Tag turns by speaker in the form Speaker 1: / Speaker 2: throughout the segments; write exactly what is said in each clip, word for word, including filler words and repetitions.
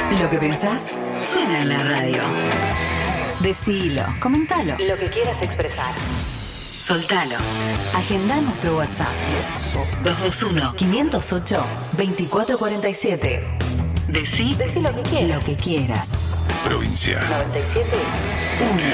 Speaker 1: Lo que pensás suena en la radio. Decilo, comentalo. Lo que quieras expresar. Soltalo. Agendá nuestro WhatsApp. dos dos uno, cinco cero ocho, dos cuatro cuatro siete. Decí, Decí lo que quieras. Lo que quieras.
Speaker 2: Provincia
Speaker 1: noventa y siete uno.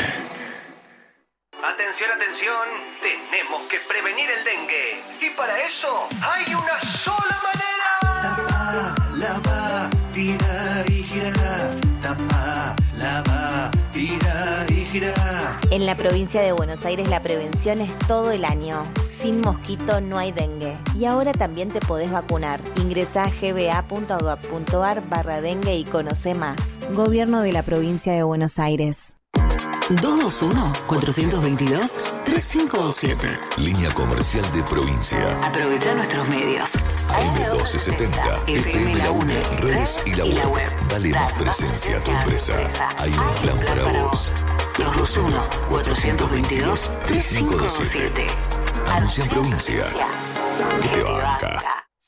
Speaker 3: Atención, atención, tenemos que prevenir el dengue. Y para eso hay una sola manera.
Speaker 4: Tapa, lava, tirar y girar. Tapa, lava, tirar y girar.
Speaker 5: En la provincia de Buenos Aires la prevención es todo el año. Sin mosquito no hay dengue. Y ahora también te podés vacunar. Ingresá a gba.gov.ar barra dengue y conoce más. Gobierno de la provincia de Buenos Aires.
Speaker 1: dos dos uno, cuatro dos dos, tres cinco dos siete.
Speaker 2: Línea comercial de provincia.
Speaker 1: Aprovecha nuestros medios.
Speaker 2: A M doce setenta, F M La UNE, redes y la web. Dale más presencia a tu empresa. Hay un plan para vos.
Speaker 1: dos dos uno, cuatro dos dos, tres cinco dos siete.
Speaker 2: Anuncia en provincia. Que te banca.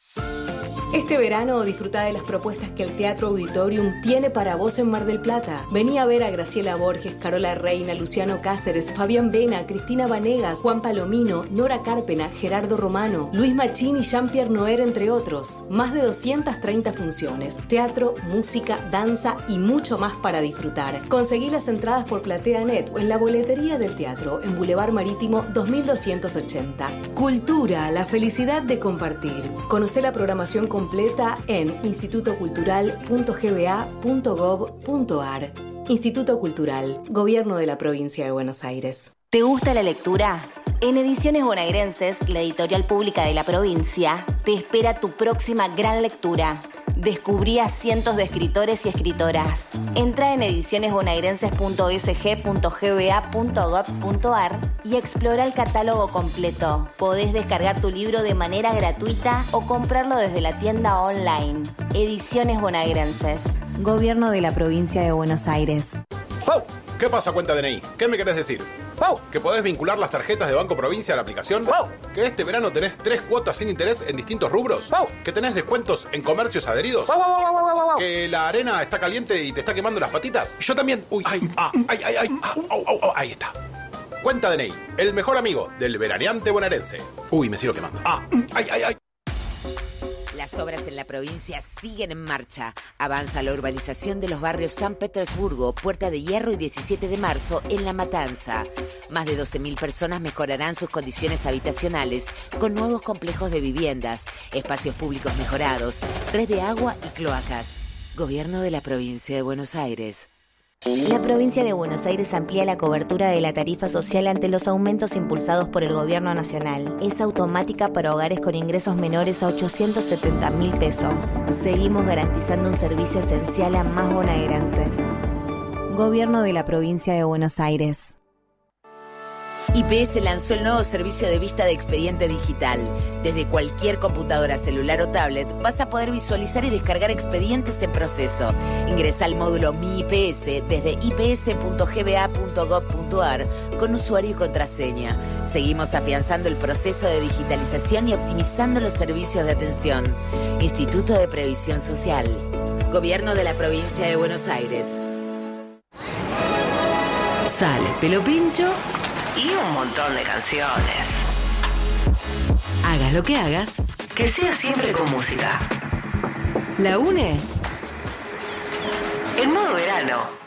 Speaker 6: Este verano disfruta de las propuestas que el Teatro Auditorium tiene para vos en Mar del Plata. Vení a ver a Graciela Borges, Carola Reina, Luciano Cáceres, Fabián Vena, Cristina Vanegas, Juan Palomino, Nora Carpena, Gerardo Romano, Luis Machín y Jean-Pierre Noer, entre otros. Más de doscientas treinta funciones, teatro, música, danza y mucho más para disfrutar. Conseguí las entradas por PlateaNet o en la boletería del teatro en Boulevard Marítimo dos mil doscientos ochenta. Cultura, la felicidad de compartir. Conocé la programación completa completa en instituto cultural punto g b a punto gov punto a r. Instituto Cultural, Gobierno de la Provincia de Buenos Aires.
Speaker 5: ¿Te gusta la lectura? En Ediciones Bonaerenses, la editorial pública de la provincia, te espera tu próxima gran lectura. Descubrí a cientos de escritores y escritoras. Entra en ediciones bonaerenses punto s g punto g b a punto gov punto a r y explora el catálogo completo. Podés descargar tu libro de manera gratuita o comprarlo desde la tienda online. Ediciones Bonaerenses. Gobierno de la Provincia de Buenos Aires.
Speaker 7: ¡Pau! ¿Qué pasa, cuenta D N I? ¿Qué me querés decir? ¡Pau! ¿Que podés vincular las tarjetas de Banco Provincia a la aplicación? ¡Pau! ¿Que este verano tenés tres cuotas sin interés en distintos rubros? ¡Pau! ¿Que tenés descuentos en comercios adheridos? ¡Pau, pau, pau, pau, pau! ¿Que la arena está caliente y te está quemando las patitas? Yo también. Uy, ay, ah, ay, ay, ay, ah, au, au, au, ahí está. Cuenta D N I, el mejor amigo del veraneante bonaerense. Uy, me sigo quemando. Ah, ay, ay, ay.
Speaker 8: Las obras en la provincia siguen en marcha. Avanza la urbanización de los barrios San Petersburgo, Puerta de Hierro y diecisiete de marzo en La Matanza. Más de doce mil personas mejorarán sus condiciones habitacionales con nuevos complejos de viviendas, espacios públicos mejorados, red de agua y cloacas. Gobierno de la Provincia de Buenos Aires.
Speaker 5: La provincia de Buenos Aires amplía la cobertura de la tarifa social ante los aumentos impulsados por el gobierno nacional. Es automática para hogares con ingresos menores a ochocientos setenta mil pesos. Seguimos garantizando un servicio esencial a más bonaerenses. Gobierno de la provincia de Buenos Aires.
Speaker 8: I P S lanzó el nuevo servicio de vista de expediente digital. Desde cualquier computadora, celular o tablet vas a poder visualizar y descargar expedientes en proceso. Ingresa al módulo Mi I P S desde i p s punto g b a punto gov punto a r con usuario y contraseña. Seguimos afianzando el proceso de digitalización y optimizando los servicios de atención. Instituto de Previsión Social. Gobierno de la Provincia de Buenos Aires.
Speaker 1: Sale Pelo Pincho y un montón de canciones. Hagas lo que hagas, que sea siempre con música. La UNE en modo verano.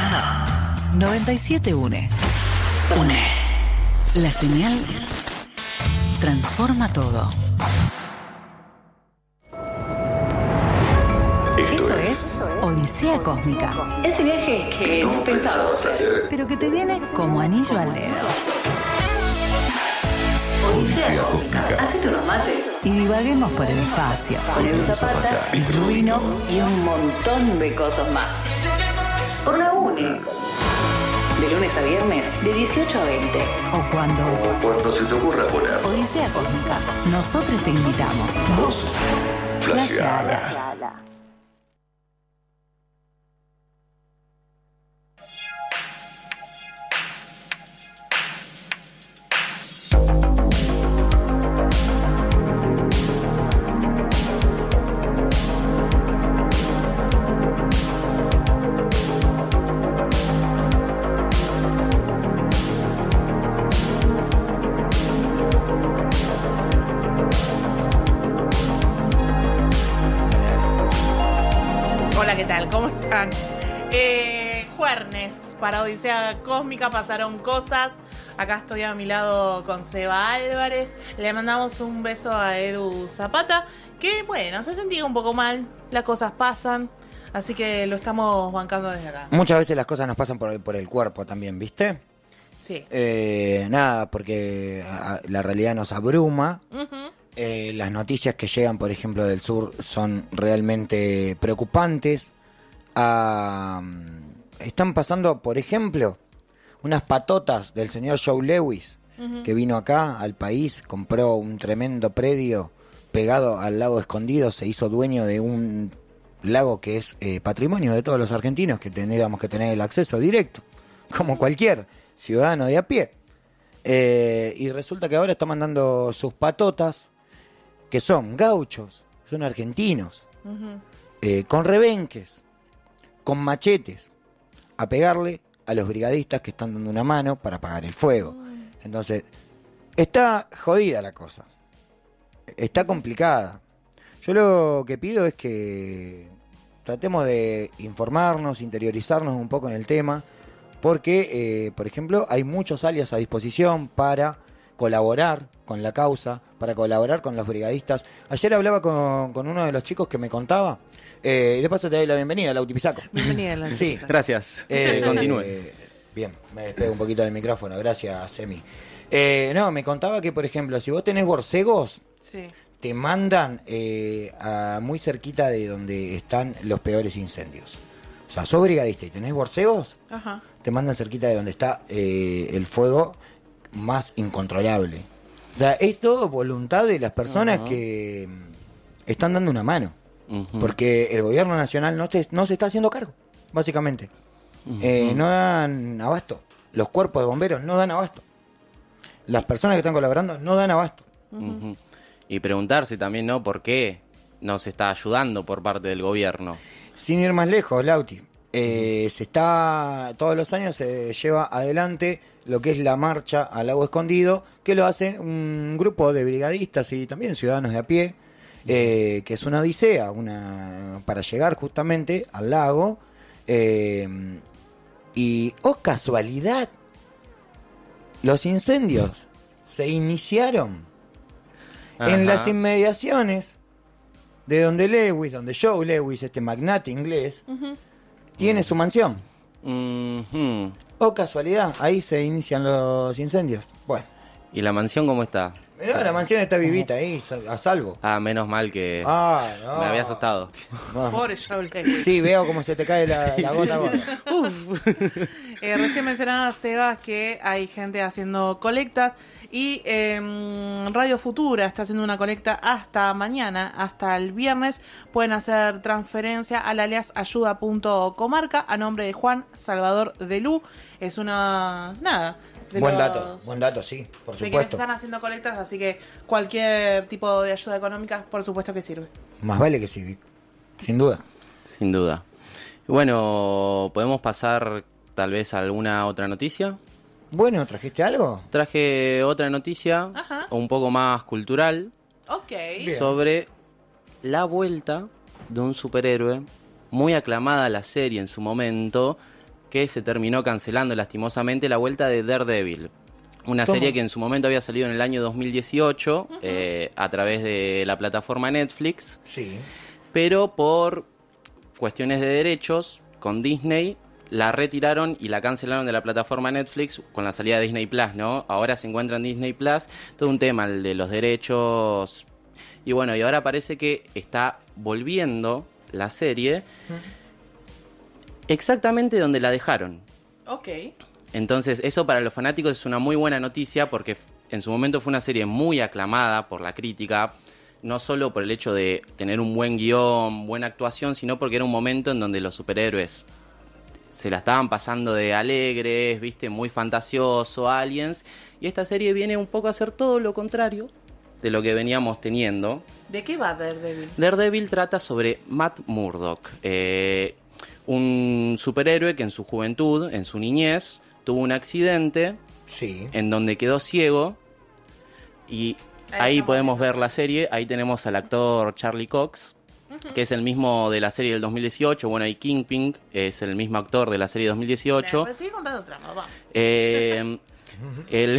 Speaker 1: Maldonado. noventa y siete UNE. UNE. La señal transforma todo. Esto es Odisea Cósmica. Ese viaje que no pensabas hacer, pero que te viene como anillo al dedo. Odisea Cósmica. Hacete unos mates y divaguemos por el espacio, con el Zapata, el Ruino y un montón de cosas más. Por la UNE. De lunes a viernes, de dieciocho a veinte. O cuando... O cuando se te ocurra poner. Odisea Cósmica. Nosotros te invitamos. Vos, flasheala.
Speaker 9: Eh, jueves para Odisea Cósmica pasaron cosas. Acá estoy a mi lado con Seba Álvarez. Le mandamos un beso a Edu Zapata, que bueno, se sentía un poco mal. Las cosas pasan, así que lo estamos bancando desde acá.
Speaker 10: Muchas veces las cosas nos pasan por el, por el cuerpo también, ¿viste?
Speaker 9: Sí.
Speaker 10: Eh, nada, porque a, a, la realidad nos abruma.
Speaker 9: Uh-huh.
Speaker 10: Eh, las noticias que llegan, por ejemplo, del sur son realmente preocupantes. Ah, están pasando, por ejemplo, unas patotas del señor Joe Lewis, uh-huh. que vino acá al país, compró un tremendo predio pegado al lago Escondido, se hizo dueño de un lago que es eh, patrimonio de todos los argentinos, que tendríamos que tener el acceso directo, como cualquier ciudadano de a pie. Eh, y resulta que ahora está mandando sus patotas, que son gauchos, son argentinos, uh-huh. eh, con rebenques, con machetes, a pegarle a los brigadistas que están dando una mano para apagar el fuego. Entonces, está jodida la cosa. Está complicada. Yo lo que pido es que tratemos de informarnos, interiorizarnos un poco en el tema, porque, eh, por ejemplo, hay muchos alias a disposición para colaborar con la causa, para colaborar con los brigadistas. Ayer hablaba con, con uno de los chicos que me contaba. Eh, y de paso te doy la bienvenida, Lauti Pisaco.
Speaker 9: Bienvenida, Lauti.
Speaker 10: Sí,
Speaker 11: gracias.
Speaker 10: Eh,
Speaker 11: Continúe.
Speaker 10: Eh, bien, me despego un poquito del micrófono, gracias, Semi. Eh, no, me contaba que, por ejemplo, si vos tenés borcegos,
Speaker 9: sí.
Speaker 10: te mandan eh, a muy cerquita de donde están los peores incendios. O sea, sos brigadista y tenés borcegos,
Speaker 9: Ajá.
Speaker 10: te mandan cerquita de donde está eh, el fuego más incontrolable. O sea, es todo voluntad de las personas uh-huh. que están dando una mano. Uh-huh. Porque el gobierno nacional no se, no se está haciendo cargo, básicamente. Uh-huh. Eh, no dan abasto. Los cuerpos de bomberos no dan abasto. Las personas que están colaborando no dan abasto.
Speaker 11: Uh-huh. Y preguntarse también, ¿no? ¿Por qué no se está ayudando por parte del gobierno?
Speaker 10: Sin ir más lejos, Lauti. Eh, se está, todos los años se lleva adelante lo que es la marcha al lago Escondido, que lo hace un grupo de brigadistas y también ciudadanos de a pie, eh, que es una odisea una para llegar justamente al lago. Eh, y, oh casualidad, los incendios se iniciaron Ajá. en las inmediaciones de donde Lewis, donde Joe Lewis, este magnate inglés, uh-huh. tiene su mansión.
Speaker 11: Uh-huh.
Speaker 10: Oh, casualidad, ahí se inician los incendios. Bueno.
Speaker 11: ¿Y la mansión cómo está?
Speaker 10: Mirá, la mansión está vivita ahí, a salvo.
Speaker 11: Ah, menos mal que
Speaker 10: ah, no.
Speaker 11: me había asustado.
Speaker 9: Pobre Joe Lewis.
Speaker 10: Sí, veo cómo se te cae la, la gota gorda.
Speaker 9: Uf. eh, recién mencionaba, Sebas, que hay gente haciendo colectas. Y eh, Radio Futura está haciendo una colecta hasta mañana, hasta el viernes. Pueden hacer transferencia al alias ayuda punto comarca a nombre de Juan Salvador Delú. Es una... nada. De
Speaker 10: buen
Speaker 9: los,
Speaker 10: dato, buen dato, sí, por
Speaker 9: de
Speaker 10: supuesto.
Speaker 9: quienes están haciendo colectas, así que cualquier tipo de ayuda económica, por supuesto que sirve.
Speaker 10: Más vale que sí, sin duda.
Speaker 11: Sin duda. Bueno, ¿podemos pasar tal vez a alguna otra noticia?
Speaker 10: Bueno, ¿trajiste algo?
Speaker 11: Traje otra noticia,
Speaker 9: Ajá.
Speaker 11: un poco más cultural,
Speaker 9: Ok.
Speaker 11: sobre la vuelta de un superhéroe, muy aclamada la serie en su momento, que se terminó cancelando lastimosamente la vuelta de Daredevil. Una
Speaker 10: ¿Cómo?
Speaker 11: serie que en su momento había salido en el año dos mil dieciocho uh-huh. eh, a través de la plataforma Netflix.
Speaker 10: Sí.
Speaker 11: Pero por cuestiones de derechos con Disney la retiraron y la cancelaron de la plataforma Netflix con la salida de Disney Plus, ¿no? Ahora se encuentra en Disney Plus, todo un tema el de los derechos. Y bueno, y ahora parece que está volviendo la serie uh-huh. exactamente donde la dejaron.
Speaker 9: Ok.
Speaker 11: Entonces, eso para los fanáticos es una muy buena noticia porque en su momento fue una serie muy aclamada por la crítica, no solo por el hecho de tener un buen guión, buena actuación, sino porque era un momento en donde los superhéroes se la estaban pasando de alegres, viste, muy fantasioso, aliens, y esta serie viene un poco a hacer todo lo contrario de lo que veníamos teniendo.
Speaker 9: ¿De qué va Daredevil?
Speaker 11: Daredevil trata sobre Matt Murdock, eh, un superhéroe que en su juventud, en su niñez, tuvo un accidente
Speaker 10: sí.
Speaker 11: en donde quedó ciego y ahí, ahí podemos ver la serie. Ahí tenemos al actor Charlie Cox, uh-huh. que es el mismo de la serie del dos mil dieciocho. Bueno, y Kingpin es el mismo actor de la serie dos mil dieciocho.
Speaker 9: Bien, sigue contando trama, va.
Speaker 11: Eh, el,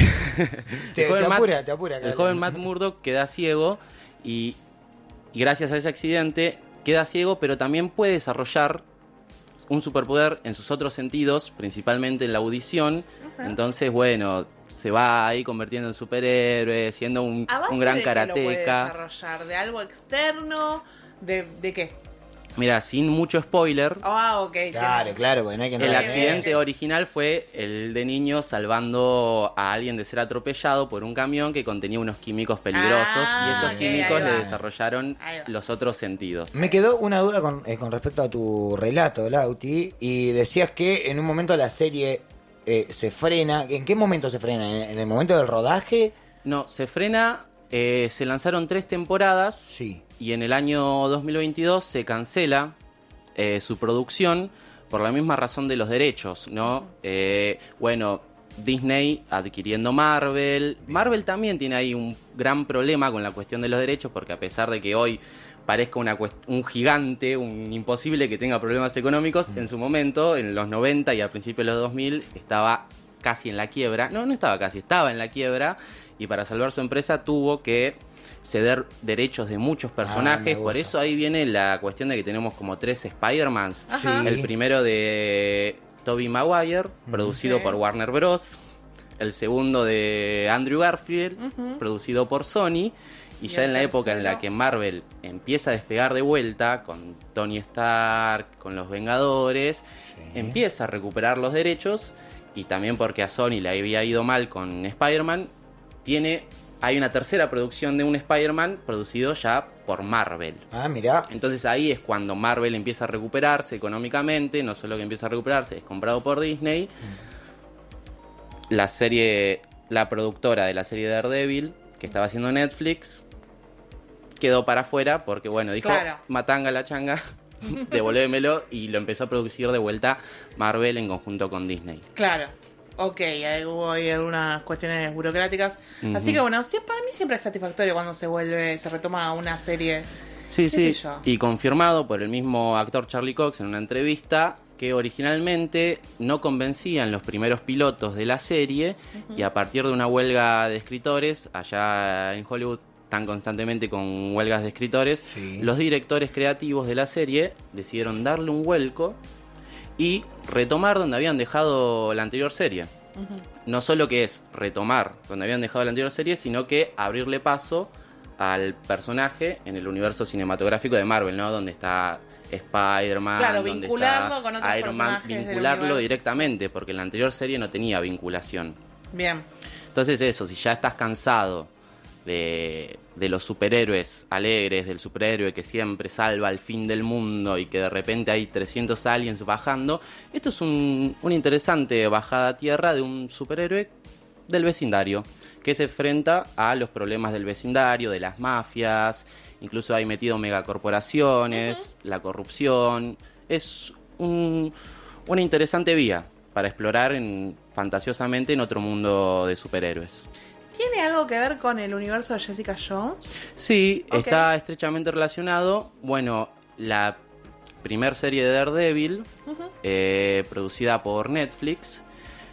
Speaker 10: te,
Speaker 11: el, joven
Speaker 10: te apura,
Speaker 11: Matt,
Speaker 10: te apura,
Speaker 11: el joven Matt Murdock queda ciego y, y gracias a ese accidente queda ciego, pero también puede desarrollar un superpoder en sus otros sentidos, principalmente en la audición. Uh-huh. Entonces, bueno, se va ahí convirtiendo en superhéroe, siendo un, un gran
Speaker 9: de
Speaker 11: karateca.
Speaker 9: ¿Qué lo puede desarrollar? ¿De algo externo? ¿De, de qué?
Speaker 11: Mira, sin mucho spoiler.
Speaker 9: Ah, ok.
Speaker 10: Claro, claro, porque no hay que...
Speaker 11: El accidente original fue el de niño salvando a alguien de ser atropellado por un camión que contenía unos químicos peligrosos ah, y esos okay, químicos le desarrollaron los otros sentidos.
Speaker 10: Me quedó una duda con, eh, con respecto a tu relato, Lauti, y decías que en un momento la serie eh, se frena. ¿En qué momento se frena? ¿En, en el momento del rodaje?
Speaker 11: No, se frena... Eh, se lanzaron tres temporadas
Speaker 10: sí.
Speaker 11: y en el año dos mil veintidós se cancela eh, su producción por la misma razón de los derechos, ¿no? Uh-huh. Eh, bueno, Disney adquiriendo Marvel. Bien. Marvel también tiene ahí un gran problema con la cuestión de los derechos porque a pesar de que hoy parezca una cuest- un gigante, un imposible que tenga problemas económicos, uh-huh. en su momento, en los noventa y a principios de los dos mil, estaba casi en la quiebra. No, no estaba casi, estaba en la quiebra. Y para salvar su empresa tuvo que ceder derechos de muchos personajes. Ah, por eso ahí viene la cuestión de que tenemos como tres Spider-Mans.
Speaker 10: Sí.
Speaker 11: El primero de Tobey Maguire, producido sí. por Warner Bros. El segundo de Andrew Garfield, uh-huh. producido por Sony. Y, y ya en la tercero? época en la que Marvel empieza a despegar de vuelta con Tony Stark, con los Vengadores, sí. empieza a recuperar los derechos. Y también porque a Sony le había ido mal con Spider-Man, tiene, hay una tercera producción de un Spider-Man producido ya por Marvel.
Speaker 10: Ah, mirá.
Speaker 11: Entonces ahí es cuando Marvel empieza a recuperarse económicamente, no solo que empieza a recuperarse, es comprado por Disney. Mm. La serie, la productora de la serie Daredevil, que estaba haciendo Netflix, quedó para afuera porque, bueno, dijo, claro. matanga la changa, devolvémelo, y lo empezó a producir de vuelta Marvel en conjunto con Disney.
Speaker 9: Claro. Ok, hay, hubo hay algunas cuestiones burocráticas. Uh-huh. Así que bueno, sí, para mí siempre es satisfactorio cuando se vuelve, se retoma una serie.
Speaker 11: Sí, sí. Y confirmado por el mismo actor Charlie Cox en una entrevista que originalmente no convencían los primeros pilotos de la serie uh-huh. y a partir de una huelga de escritores, allá en Hollywood tan constantemente con huelgas de escritores, sí. los directores creativos de la serie decidieron darle un vuelco y retomar donde habían dejado la anterior serie. Uh-huh. No solo que es retomar donde habían dejado la anterior serie, sino que abrirle paso al personaje en el universo cinematográfico de Marvel, ¿no? Donde está Spider-Man,
Speaker 9: claro,
Speaker 11: donde
Speaker 9: vincularlo
Speaker 11: está
Speaker 9: con otros
Speaker 11: Iron Man,
Speaker 9: personajes
Speaker 11: vincularlo directamente, porque la anterior serie no tenía vinculación.
Speaker 9: Bien.
Speaker 11: Entonces eso, si ya estás cansado de, de los superhéroes alegres, del superhéroe que siempre salva al fin del mundo y que de repente hay trescientos aliens bajando, esto es un, una interesante bajada a tierra de un superhéroe del vecindario que se enfrenta a los problemas del vecindario, de las mafias, incluso hay metido megacorporaciones, uh-huh. la corrupción. Es un, una interesante vía para explorar en, fantasiosamente en otro mundo de superhéroes.
Speaker 9: ¿Tiene algo que ver con el universo de Jessica Jones?
Speaker 11: Sí, okay. Está estrechamente relacionado. Bueno, la primer serie de Daredevil,
Speaker 9: Ujú.
Speaker 11: eh, producida por Netflix.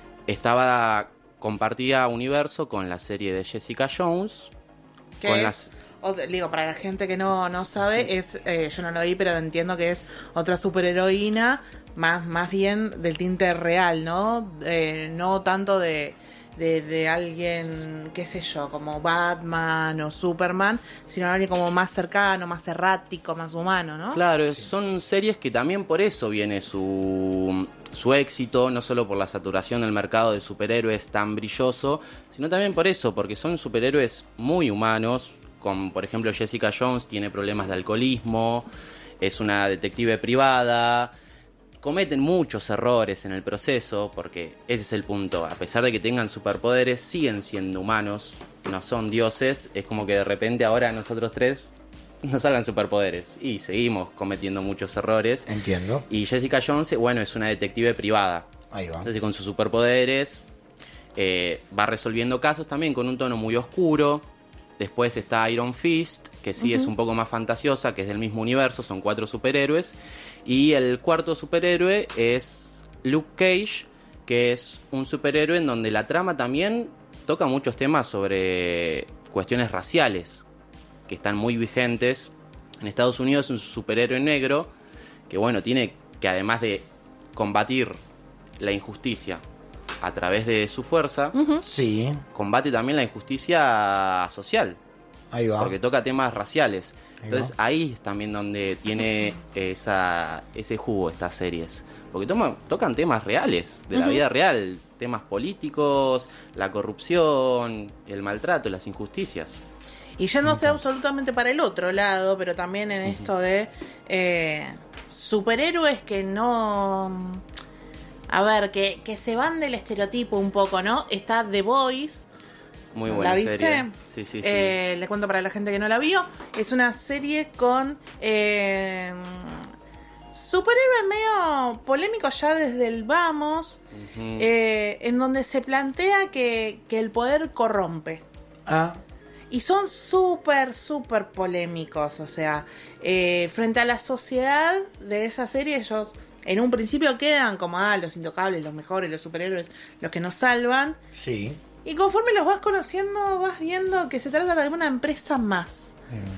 Speaker 11: Estaba compartía universo con la serie de Jessica Jones.
Speaker 9: Que
Speaker 11: con
Speaker 9: es,
Speaker 11: las
Speaker 9: o- digo, para la gente que no, no sabe, es eh, yo no lo vi, pero entiendo que es otra superheroína, más, más bien del tinte real, ¿no? Eh, no tanto de, de, de alguien, qué sé yo, como Batman o Superman, sino alguien como más cercano, más errático, más humano, ¿no?
Speaker 11: Claro, son series que también por eso viene su, su éxito, no solo por la saturación del mercado de superhéroes tan brilloso, sino también por eso, porque son superhéroes muy humanos, como por ejemplo Jessica Jones tiene problemas de alcoholismo, es una detective privada, cometen muchos errores en el proceso, porque ese es el punto, a pesar de que tengan superpoderes, siguen siendo humanos, no son dioses, es como que de repente ahora nosotros tres nos salgan superpoderes y seguimos cometiendo muchos errores.
Speaker 10: Entiendo.
Speaker 11: Y Jessica Jones, bueno, es una detective privada.
Speaker 10: Ahí va.
Speaker 11: Entonces con sus superpoderes eh, va resolviendo casos también con un tono muy oscuro. Después está Iron Fist, que sí
Speaker 9: Ujú.
Speaker 11: es un poco más fantasiosa, que es del mismo universo, son cuatro superhéroes. Y el cuarto superhéroe es Luke Cage, que es un superhéroe en donde la trama también toca muchos temas sobre cuestiones raciales, que están muy vigentes. En Estados Unidos es un superhéroe negro, que bueno, tiene que además de combatir la injusticia a través de su fuerza,
Speaker 10: sí,
Speaker 11: combate también la injusticia social.
Speaker 10: Ahí va.
Speaker 11: Porque toca temas raciales.
Speaker 10: Ahí
Speaker 11: Entonces
Speaker 10: va.
Speaker 11: ahí es también donde tiene esa, ese jugo estas series. Porque toma, tocan temas reales, de la
Speaker 9: Ujú.
Speaker 11: vida real. Temas políticos, la corrupción, el maltrato, las injusticias.
Speaker 9: Y yo no sé absolutamente para el otro lado, pero también en esto de eh, superhéroes que no... A ver, que, que se van del estereotipo un poco, ¿no? Está The Boys.
Speaker 11: Muy buena
Speaker 9: ¿La viste?
Speaker 11: serie. Sí, sí, sí.
Speaker 9: Eh, le cuento para la gente que no la vio. Es una serie con eh, superhéroes medio polémicos ya desde el vamos,
Speaker 11: Ujú.
Speaker 9: eh, en donde se plantea que, que el poder corrompe.
Speaker 10: Ah,
Speaker 9: Y son súper, súper polémicos. O sea, eh, frente a la sociedad de esa serie, ellos en un principio quedan como ah, los intocables, los mejores, los superhéroes, los que nos salvan.
Speaker 10: sí.
Speaker 9: Y conforme los vas conociendo, vas viendo que se trata de una empresa más.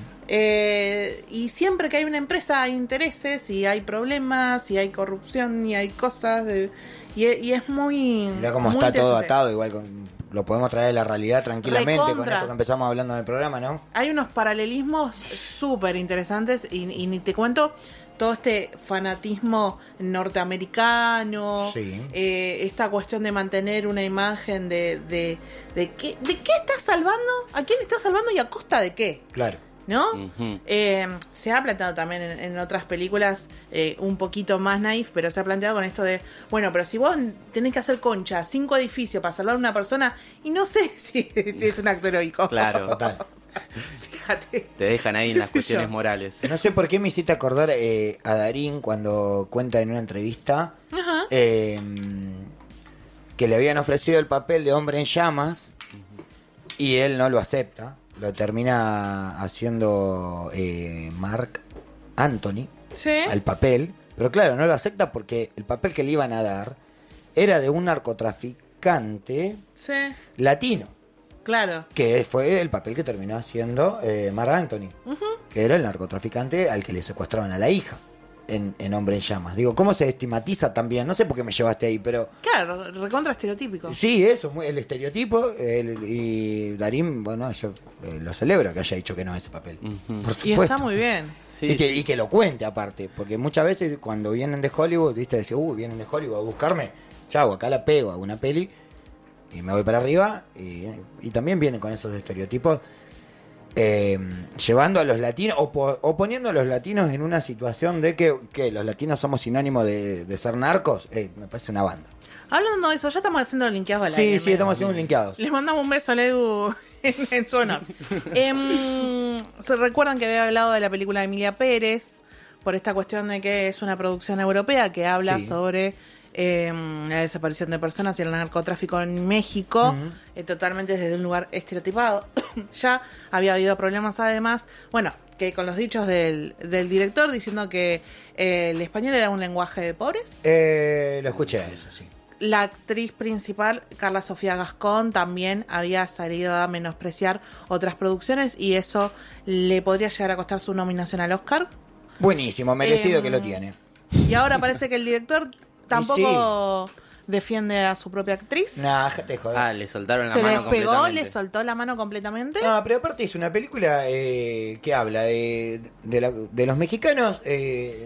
Speaker 9: Eh, y siempre que hay una empresa hay intereses, y hay problemas, y hay corrupción, y hay cosas. De, y, e- y es muy.
Speaker 10: Mirá cómo
Speaker 9: muy
Speaker 10: está todo
Speaker 9: interesante.
Speaker 10: atado, igual con, lo podemos traer a la realidad tranquilamente con
Speaker 9: Recontra.
Speaker 10: esto que empezamos hablando en el programa, ¿no?
Speaker 9: Hay unos paralelismos súper interesantes, y, y ni te cuento todo este fanatismo norteamericano,
Speaker 10: Sí.
Speaker 9: eh, esta cuestión de mantener una imagen de, de, de, qué, de qué estás salvando, a quién estás salvando y a costa de qué,
Speaker 10: Claro.
Speaker 9: ¿no?
Speaker 11: Ujú.
Speaker 9: Eh, se ha planteado también en, en otras películas eh, un poquito más naif, pero se ha planteado con esto de, bueno, pero si vos tenés que hacer concha, cinco edificios para salvar a una persona, y no sé si, si es un acto heroico.
Speaker 11: Claro.
Speaker 10: Total.
Speaker 9: Fíjate.
Speaker 11: Te dejan ahí en las
Speaker 9: ¿Qué sé
Speaker 11: cuestiones
Speaker 9: yo?
Speaker 11: morales.
Speaker 10: No sé por qué me hiciste acordar eh, a Darín cuando cuenta en una entrevista
Speaker 9: Ajá.
Speaker 10: eh, que le habían ofrecido el papel de Hombre en Llamas y él no lo acepta. Lo termina haciendo eh, Mark Anthony
Speaker 9: Sí.
Speaker 10: al papel. Pero claro, no lo acepta porque el papel que le iban a dar era de un narcotraficante
Speaker 9: Sí.
Speaker 10: latino.
Speaker 9: Claro.
Speaker 10: Que fue el papel que terminó haciendo eh, Mark Anthony.
Speaker 9: Ujú.
Speaker 10: Que era el narcotraficante al que le secuestraban a la hija en, en Hombre en Llamas. Digo, ¿cómo se estigmatiza también? No sé por qué me llevaste ahí, pero
Speaker 9: Claro, recontra estereotípico.
Speaker 10: sí, eso, muy- el estereotipo. el- y Darín, bueno, yo eh, lo celebro que haya dicho que no a ese papel.
Speaker 11: Ujú.
Speaker 10: Por
Speaker 9: Y
Speaker 10: supuesto.
Speaker 9: está muy bien.
Speaker 11: Sí,
Speaker 10: y, que,
Speaker 11: sí.
Speaker 10: y que lo cuente aparte, porque muchas veces cuando vienen de Hollywood, viste, decís, uh, vienen de Hollywood a buscarme, chau, acá la pego, hago una peli y me voy para arriba. Y, y también vienen con esos estereotipos, eh, llevando a los latinos, o, po- o poniendo a los latinos en una situación de que, que los latinos somos sinónimos de, de ser narcos. Eh, me parece una banda.
Speaker 9: Hablando de eso, ya estamos haciendo linkeados al
Speaker 10: Sí,
Speaker 9: aire,
Speaker 10: sí,
Speaker 9: mira.
Speaker 10: estamos haciendo linkeados.
Speaker 9: Les mandamos un beso al Edu en, en su honor. Em, ¿Se recuerdan que había hablado de la película de Emilia Pérez? Por esta cuestión de que es una producción europea que habla
Speaker 10: Sí.
Speaker 9: sobre eh, la desaparición de personas y el narcotráfico en México, uh-huh. eh, totalmente desde un lugar estereotipado. Ya había habido problemas además, bueno, que con los dichos del, del director diciendo que eh, el español era un lenguaje de pobres.
Speaker 10: Eh, lo escuché eso, sí.
Speaker 9: La actriz principal, Carla Sofía Gascón, también había salido a menospreciar otras producciones y eso le podría llegar a costar su nominación al Oscar.
Speaker 10: Buenísimo, merecido eh, que lo tiene.
Speaker 9: Y ahora parece que el director tampoco sí. defiende a su propia actriz.
Speaker 10: Nah, te joder.
Speaker 11: Ah, le soltaron la
Speaker 9: Se
Speaker 11: mano
Speaker 9: despegó,
Speaker 11: completamente.
Speaker 9: le soltó la mano completamente.
Speaker 10: No, pero aparte es una película eh, que habla de, de, la, de los mexicanos eh,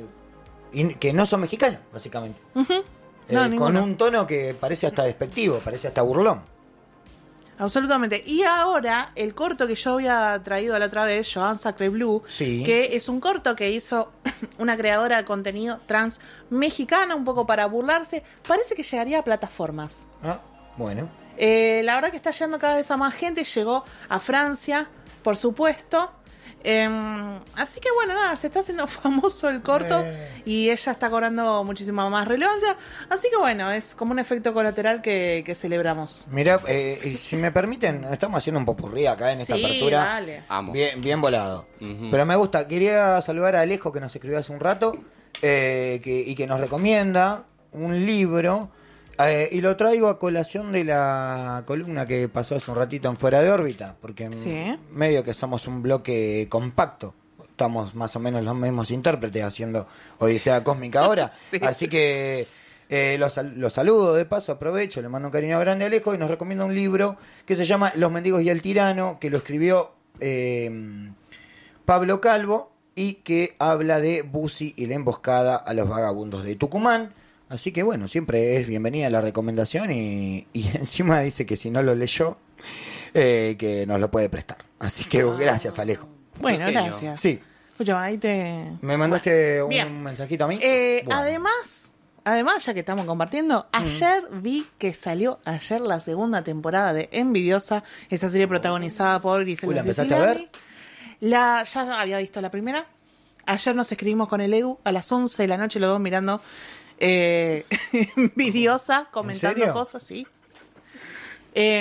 Speaker 10: y que no son mexicanos, básicamente.
Speaker 9: Uh-huh. No,
Speaker 10: eh, con un tono que parece hasta despectivo, parece hasta burlón.
Speaker 9: Absolutamente. Y ahora, el corto que yo había traído la otra vez, Joan Sacre Blue,
Speaker 10: sí.
Speaker 9: que es un corto que hizo una creadora de contenido trans mexicana, un poco para burlarse, parece que llegaría a plataformas.
Speaker 10: Ah, bueno.
Speaker 9: Eh, la verdad que está llegando cada vez a más gente, llegó a Francia, por supuesto. Eh, así que bueno, nada, se está haciendo famoso el corto eh. y ella está cobrando muchísima más relevancia. Así que bueno, es como un efecto colateral que, que celebramos.
Speaker 10: Mirá, eh, si me permiten, estamos haciendo un popurrí acá en esta
Speaker 9: sí,
Speaker 10: apertura.
Speaker 9: Dale.
Speaker 10: Bien, bien volado.
Speaker 11: Uh-huh.
Speaker 10: Pero me gusta. Quería saludar a Alejo que nos escribió hace un rato eh, que, y que nos recomienda un libro. Eh, y lo traigo a colación de la columna que pasó hace un ratito en Fuera de Órbita, porque
Speaker 9: sí.
Speaker 10: medio que somos un bloque compacto, estamos más o menos los mismos intérpretes haciendo Odisea Cósmica ahora, sí. Así que eh, los, los saludo de paso, aprovecho, le mando un cariño grande a Alejo y nos recomienda un libro que se llama Los mendigos y el tirano, que lo escribió eh, Pablo Calvo y que habla de Bussi y la emboscada a los vagabundos de Tucumán. Así que bueno, siempre es bienvenida la recomendación y, y encima dice que si no lo leyó, eh, que nos lo puede prestar. Así que gracias, Alejo.
Speaker 9: Bueno, gracias.
Speaker 10: Sí.
Speaker 9: Escucha, ahí te...
Speaker 10: ¿Me mandaste
Speaker 9: bueno,
Speaker 10: un
Speaker 9: bien.
Speaker 10: mensajito a mí?
Speaker 9: Eh,
Speaker 10: bueno.
Speaker 9: Además, además, ya que estamos compartiendo, mm. ayer vi que salió ayer la segunda temporada de Envidiosa, esa serie protagonizada por Gisela
Speaker 10: Uy, ¿la empezaste
Speaker 9: Siciliani.
Speaker 10: a ver?
Speaker 9: La, ya había visto la primera. Ayer nos escribimos con el Edu a las once de la noche, los dos mirando... Eh, envidiosa, comentando cosas, sí. Eh,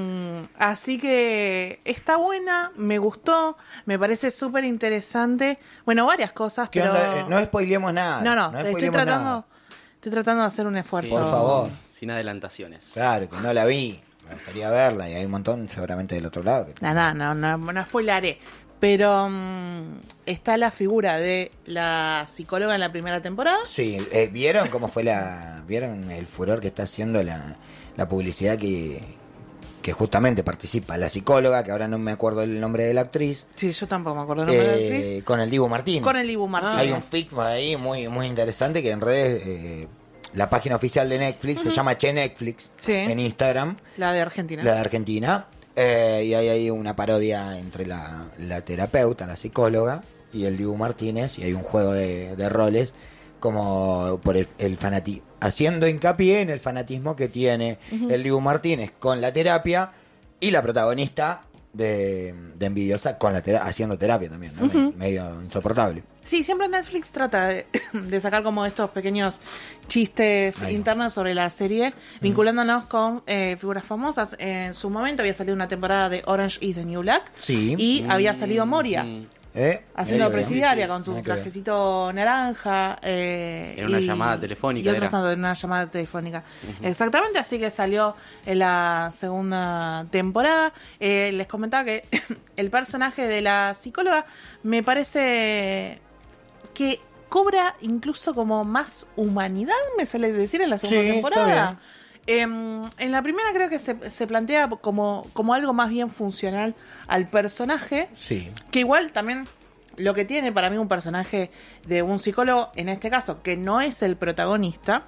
Speaker 9: así que está buena, me gustó, me parece súper interesante. Bueno, varias cosas, pero
Speaker 10: onda? No spoilemos nada.
Speaker 9: No, no,
Speaker 10: no
Speaker 9: estoy tratando, nada. estoy tratando de hacer un esfuerzo.
Speaker 10: Sí, por favor.
Speaker 11: Sin adelantaciones.
Speaker 10: Claro, que no la vi. Me gustaría verla y hay un montón seguramente del otro lado. Que...
Speaker 9: No, no, no, no, no spoilaré. Pero um, está la figura de la psicóloga en la primera temporada.
Speaker 10: Sí, eh, ¿vieron cómo fue la... ¿Vieron el furor que está haciendo la, la publicidad que, que justamente participa la psicóloga, que ahora no me acuerdo el nombre de la actriz?
Speaker 9: Sí, yo tampoco me acuerdo el nombre
Speaker 10: eh,
Speaker 9: de la actriz.
Speaker 10: Con el Dibu Martínez.
Speaker 9: Con el Dibu Martínez.
Speaker 10: Hay un pic ahí muy, muy interesante que en redes... Eh, la página oficial de Netflix uh-huh. se llama Che Netflix
Speaker 9: sí.
Speaker 10: en Instagram.
Speaker 9: La de Argentina.
Speaker 10: La de Argentina. Eh, y hay ahí una parodia entre la, la terapeuta, la psicóloga, y el Dibu Martínez, y hay un juego de, de roles como por el, el fanatismo, haciendo hincapié en el fanatismo que tiene uh-huh. el Dibu Martínez con la terapia y la protagonista de, de Envidiosa con la tera- haciendo terapia también, ¿no? uh-huh. medio insoportable.
Speaker 9: Sí, siempre Netflix trata de, de sacar como estos pequeños chistes Ahí. internos sobre la serie, mm. vinculándonos con eh, figuras famosas. En su momento había salido una temporada de Orange is the New Black.
Speaker 10: Sí.
Speaker 9: Y mm. había salido Moria. Mm.
Speaker 10: ¿Eh?
Speaker 9: Haciendo presidiaria sí, sí. con su trajecito naranja. Eh,
Speaker 11: en una
Speaker 9: y,
Speaker 11: llamada telefónica.
Speaker 9: Y otros tanto en una llamada telefónica. Uh-huh. Exactamente, así que salió en la segunda temporada. Eh, les comentaba que el personaje de la psicóloga me parece... que cobra incluso como más humanidad, me sale decir, en la segunda
Speaker 10: sí,
Speaker 9: temporada. Eh, en la primera creo que se, se plantea como, como algo más bien funcional al personaje.
Speaker 10: Sí.
Speaker 9: Que igual también lo que tiene para mí un personaje de un psicólogo, en este caso, que no es el protagonista,